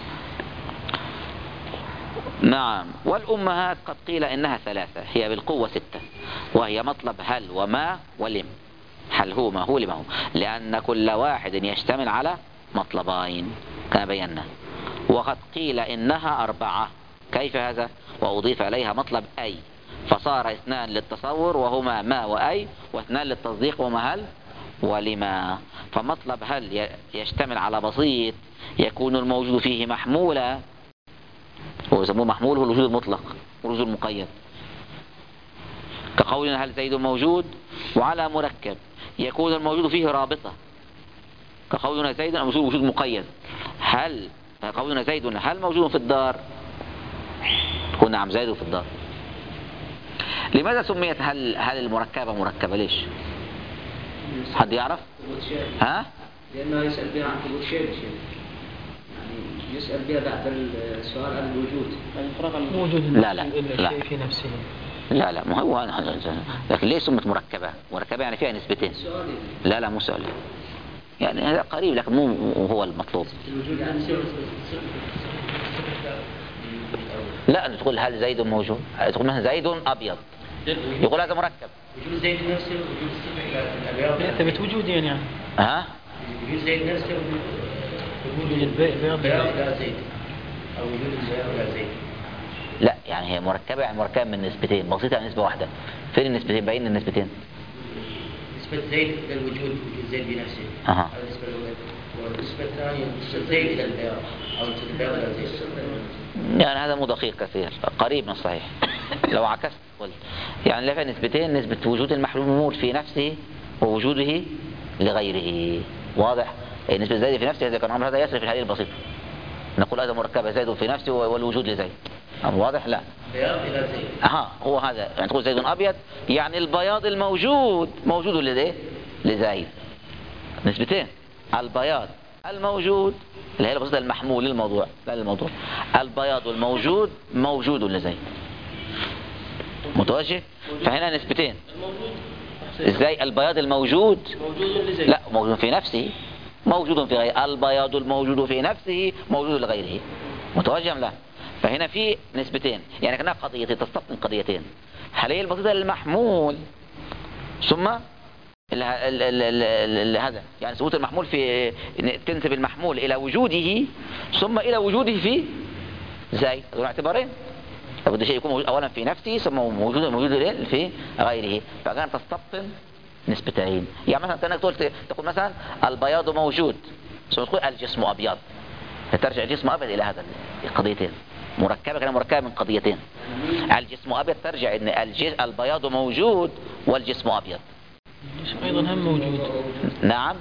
نعم. والأمهات قد قيل إنها ثلاثة، هي بالقوة 6، وهي مطلب هل وما ولم. هل هو ما هو لما هو، لأن كل واحد يشتمل على مطلبين كما بينا. وقد قيل إنها 4. كيف هذا؟ وأضيف إليها مطلب أي، فصار 2 للتصور وهما ما وأي، و2 للتصديق وما هل ولما. فمطلب هل يشتمل على بسيط يكون الموجود فيه محمولا، هو يسموه محمول، هو الوجود المطلق والوجود المقيد، كقولنا هل زيد موجود. وعلى مركب يكون الموجود فيه رابطة، كقولنا زيد أو وجود مقيد. هل قولنا زيد هل موجود في الدار، تقول نعم زيد في الدار. لماذا سميت هل المركبة مركبة؟ ليش؟ حد يعرف؟ ها؟ لأنه يسأل بها عن ثبوت شيء يعني يسأل بها بعد السؤال عن الوجود. موجود لا الشيء في نفسه. لا ما هو، لكن ليش سمت مركبة؟ مركبة يعني فيها نسبتين. لا مو سؤال، يعني هذا قريب لكن مو هو المطلوب. لا تقول هل زيد موجود، تقول مثلا زيد أبيض، يقول هذا مركب. وجود زيد نفسه وجود الأبيض يثبت وجود يعني. ها؟ وجود زيد نفسه وجود البياض لا زيد، أو وجود البياض لا زيد. لا يعني هي مركبة، يعني مركبة من نسبتين، بسيطة عن نسبة واحدة. فين النسبتين؟ بين النسبتين. نسبة زيد إلى الوجود، وجود زيد بنفسه. أها. بالنسبة للوجود. والنسبة الثانية نسبة زيد إلى البياض، أو نسبة البياض إلى زيد. يعني هذا مو دقيق كثير، قريب من الصحيح. لو عكست قلت يعني لا في نسبتين، نسبة وجود المحمول في نفسه ووجوده لغيره. واضح؟ نسبة زيد في نفسه إذا كان الأمر هذا يصرف الحالية البسيطة، نقول هذا مركبة زيد في نفسه والوجود لزيد. واضح؟ لا بياض إلى زيد. هو هذا، يعني تقول زيد أبيض يعني البياض الموجود موجود لزيد. نسبتين، البياض الموجود اللي هي البسيطة المحمول للموضوع، لا للموضوع، البياض الموجود موجود لزيد. متوجه؟ فهنا نسبتين. ازاي البياض الموجود لا موجود في نفسه، موجود في غيره. البياض الموجود في نفسه موجود لغيره. متوجه لا؟ فهنا في نسبتين، يعني كانها قضيتين، تستبطن قضيتين. هل هي البسيطة المحمول ثم هذا يعني ثبوت المحمول في تنسب المحمول إلى وجوده ثم إلى وجوده في زي دول اعتبارين. لابد شيء يكون موجود أولا في نفسه ثم موجود في غيره، فكان تستبطن نسبتين. يعني مثلا كأنك تقول مثلا البياض موجود ثم تقول الجسم أبيض، فترجع الجسم أبيض إلى هذا القضيتين. مركبة كان مركبة من قضيتين. الجسم أبيض ترجع إن البياض موجود والجسم أبيض. أيضا هم موجود. نعم.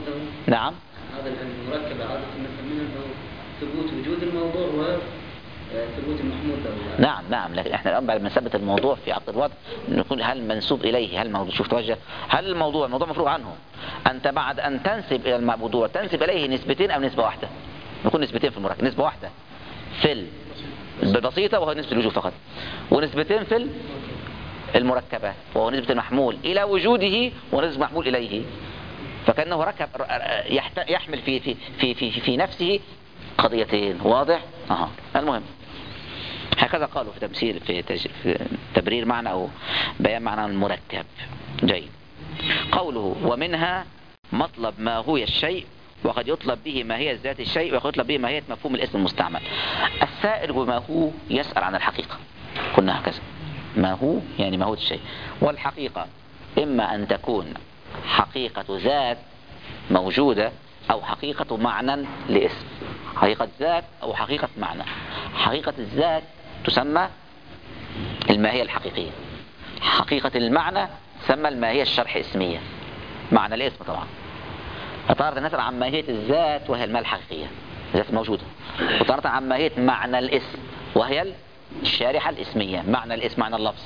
هذا المركبة عادة نسميها ثبوت وجود الموضوع وثبوت المحمول له. نعم لكن احنا الآن بعد ما نثبت الموضوع في عقد الوضع نقول هل منسوب إليه، هل موضوع، شوف توجه، هل الموضوع مفروغ عنه، أنت بعد أن تنسب إلى الموضوع تنسب إليه نسبتين أو نسبة واحدة. نقول نسبتين في المركب، نسبة واحدة في البسيطة وهو نسبة الوجود فقط، ونسبتين في المركبة وهو نسبة المحمول إلى وجوده ونسبة المحمول إليه. فكأنه ركب يحمل في نفسه قضيتين. واضح؟ المهم هكذا قالوا في تمثيل في تبرير معنى أو بيان معنى المركب. جيد. قوله ومنها مطلب ما هو الشيء، وقد يطلب به ماهية ذات الشيء، وقد يطلب به ماهية مفهوم الاسم المستعمل. السائل وما هو يسأل عن الحقيقة، قلنا هكذا، ما هو يعني ما هو الشيء، والحقيقة إما أن تكون حقيقة ذات موجودة أو حقيقة معنى لاسم. حقيقة ذات أو حقيقة معنى. حقيقة الذات تسمى الماهية الحقيقية، حقيقة المعنى تسمى الماهية الشرح اسمية، معنى الاسم طبعا. فطارت نسأل عن ماهية الذات وهي الماهية الحقيقية، الذات موجودة، وطارت عن ماهية معنى الاسم وهي الشارحة الاسمية، معنى الاسم معنى اللفظ.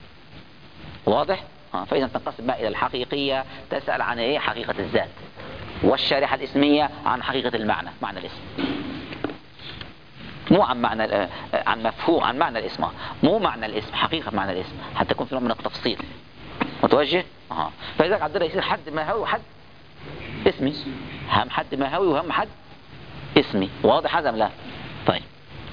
واضح؟ فإذا تنقسم بقى إلى الحقيقية تسأل عن إيه؟ حقيقة الذات، والشارحة الاسمية عن حقيقة المعنى، معنى الاسم، مو عن معنى عن مفهوم عن معنى الاسم، مو معنى الاسم، حقيقة معنى الاسم، حتى يكون في نوع من التفصيل. متوجه؟ فإذا عندنا يصير حد ما هو حد اسمي. هم حد ماهوي وهم حد اسمي. واضح هذا لا؟ طيب.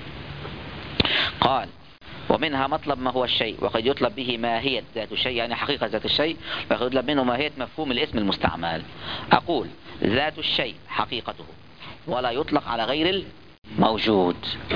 قال ومنها مطلب ما هو الشيء، وقد يطلب به ماهية ذات الشيء يعني حقيقة ذات الشيء، وقد يطلب منه ماهية مفهوم الاسم المستعمل. أقول ذات الشيء حقيقته، ولا يطلق على غير الموجود،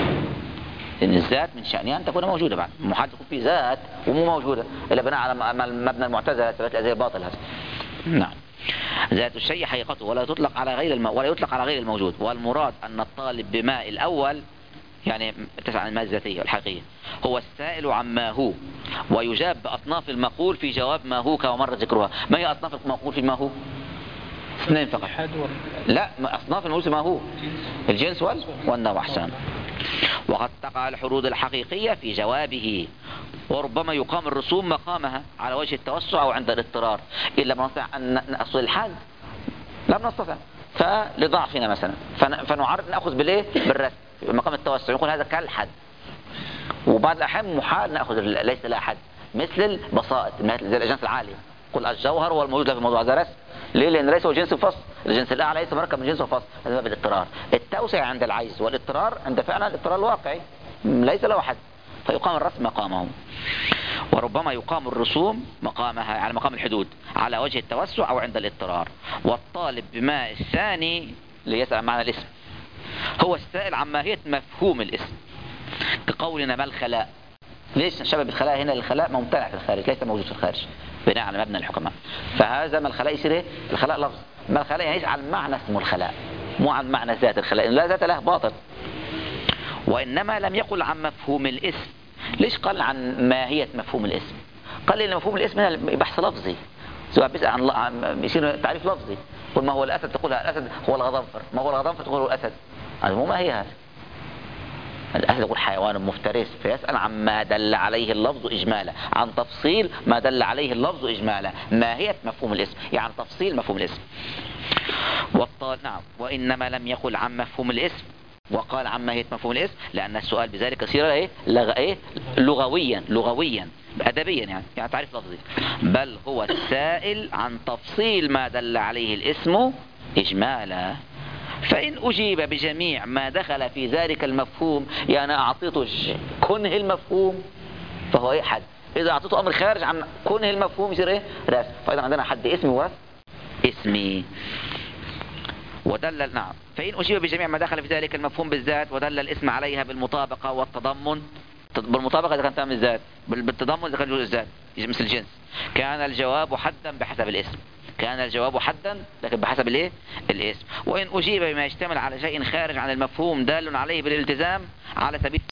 لأن الذات من شأنها أن تكون موجودة. بعد محال تكون في ذات ومو موجودة إلا بناء على مبنى المعتزلة ثبات زي باطل هذا. نعم. ذات الشيء حقيقته ولا يطلق على غير الموجود. والمراد أن الطالب بماء الأول يعني تسعى عن الماء الذاتية الحقيقية هو السائل عما هو، ويجاب بأصناف المقول في جواب ما هو كما مر ذكرها. ما هي أصناف المقول في ما هو؟ اثنين فقط. لا، أصناف المقول في ما هو الجنس والنوع. أحسن. وقد تقع الحدود الحقيقية في جوابه، وربما يقام الرسوم مقامها على وجه التوسع أو عند الاضطرار، إلا ما نستطيع أن نأصل الحد لم نستطع، فلضعفنا مثلا فنعرض نأخذ بالرسم مقام التوسع، يقول هذا كالحد. وبعض الأحيان محال نأخذ ليس لا حد، مثل البسائط زي الأجناس العالية، قل الجوهر هو الموجود في الموضوع هذا رسم. ليه؟ لأن ليس هو جنس الفصل، الجنس الأعلى ليس مركب من جنس الفصل، هذا باب الاضطرار. التوسع عند العجز، والاضطرار عند فعلا الاضطرار الواقعي ليس له حد، فيقام الرسم مقامه. وربما يقام الرسوم مقامها على مقام الحدود على وجه التوسع أو عند الاضطرار. والطالب بما الثاني ليسأل معنى الاسم هو السائل عن ماهية مفهوم الاسم، كقولنا ما الخلاء. ليش شبه الخلاء هنا؟ الخلاء ممتنع في الخارج، ليس موجود في الخارج بناء على مبنى الحكماء. فهذا ما الخلاء يصير ايه؟ الخلاء لفظ. ما الخلاء يعني على المعنى اسمه الخلاء، مو عن معنى ذات الخلاء، لا ذات له باطل. وإنما لم يقل عن مفهوم الاسم. ليش قال عن ماهية مفهوم الاسم؟ قال لي مفهوم الاسم هنا بحث لفظي، سواء بيسأل عن يصير تعريف لفظي. قل ما هو الأسد تقول الأسد هو الغضنفر، ما هو الغضنفر تقول هو الأسد. هذا مو ماهية. هذا الأسد يقول حيوان مفترس، فيسأل عن ما دل عليه اللفظ إجمالا، عن تفصيل ما دل عليه اللفظ إجمالا. ماهية مفهوم الاسم يعني تفصيل مفهوم الاسم. نعم. وإنما لم يقل عن مفهوم الاسم وقال عن ماهية مفهوم الاسم، لأن السؤال بذلك يصير لغويا أدبيا يعني تعريف لفظي، بل هو السائل عن تفصيل ما دل عليه الاسم إجمالا. فإن أجيب بجميع ما دخل في ذلك المفهوم، يعني أعطيته كنه المفهوم فهو حد. إذا أعطيته أمر خارج عن كنه المفهوم يصير رسم. فإذا عندنا حد اسمي واسمي. ودل. نعم. فإن أجيب بجميع ما دخل في ذلك المفهوم بالذات ودل الاسم عليها بالمطابقة والتضمن، بالمطابقة إذا كان تام الذات، بالتضمن إذا كان جزء الذات مثل الجنس، كان الجواب حدا بحسب الاسم. كان الجواب حدا لكن بحسب الاسم. وإن أجيب بما يشتمل على شيء خارج عن المفهوم دال عليه بالالتزام على سبيل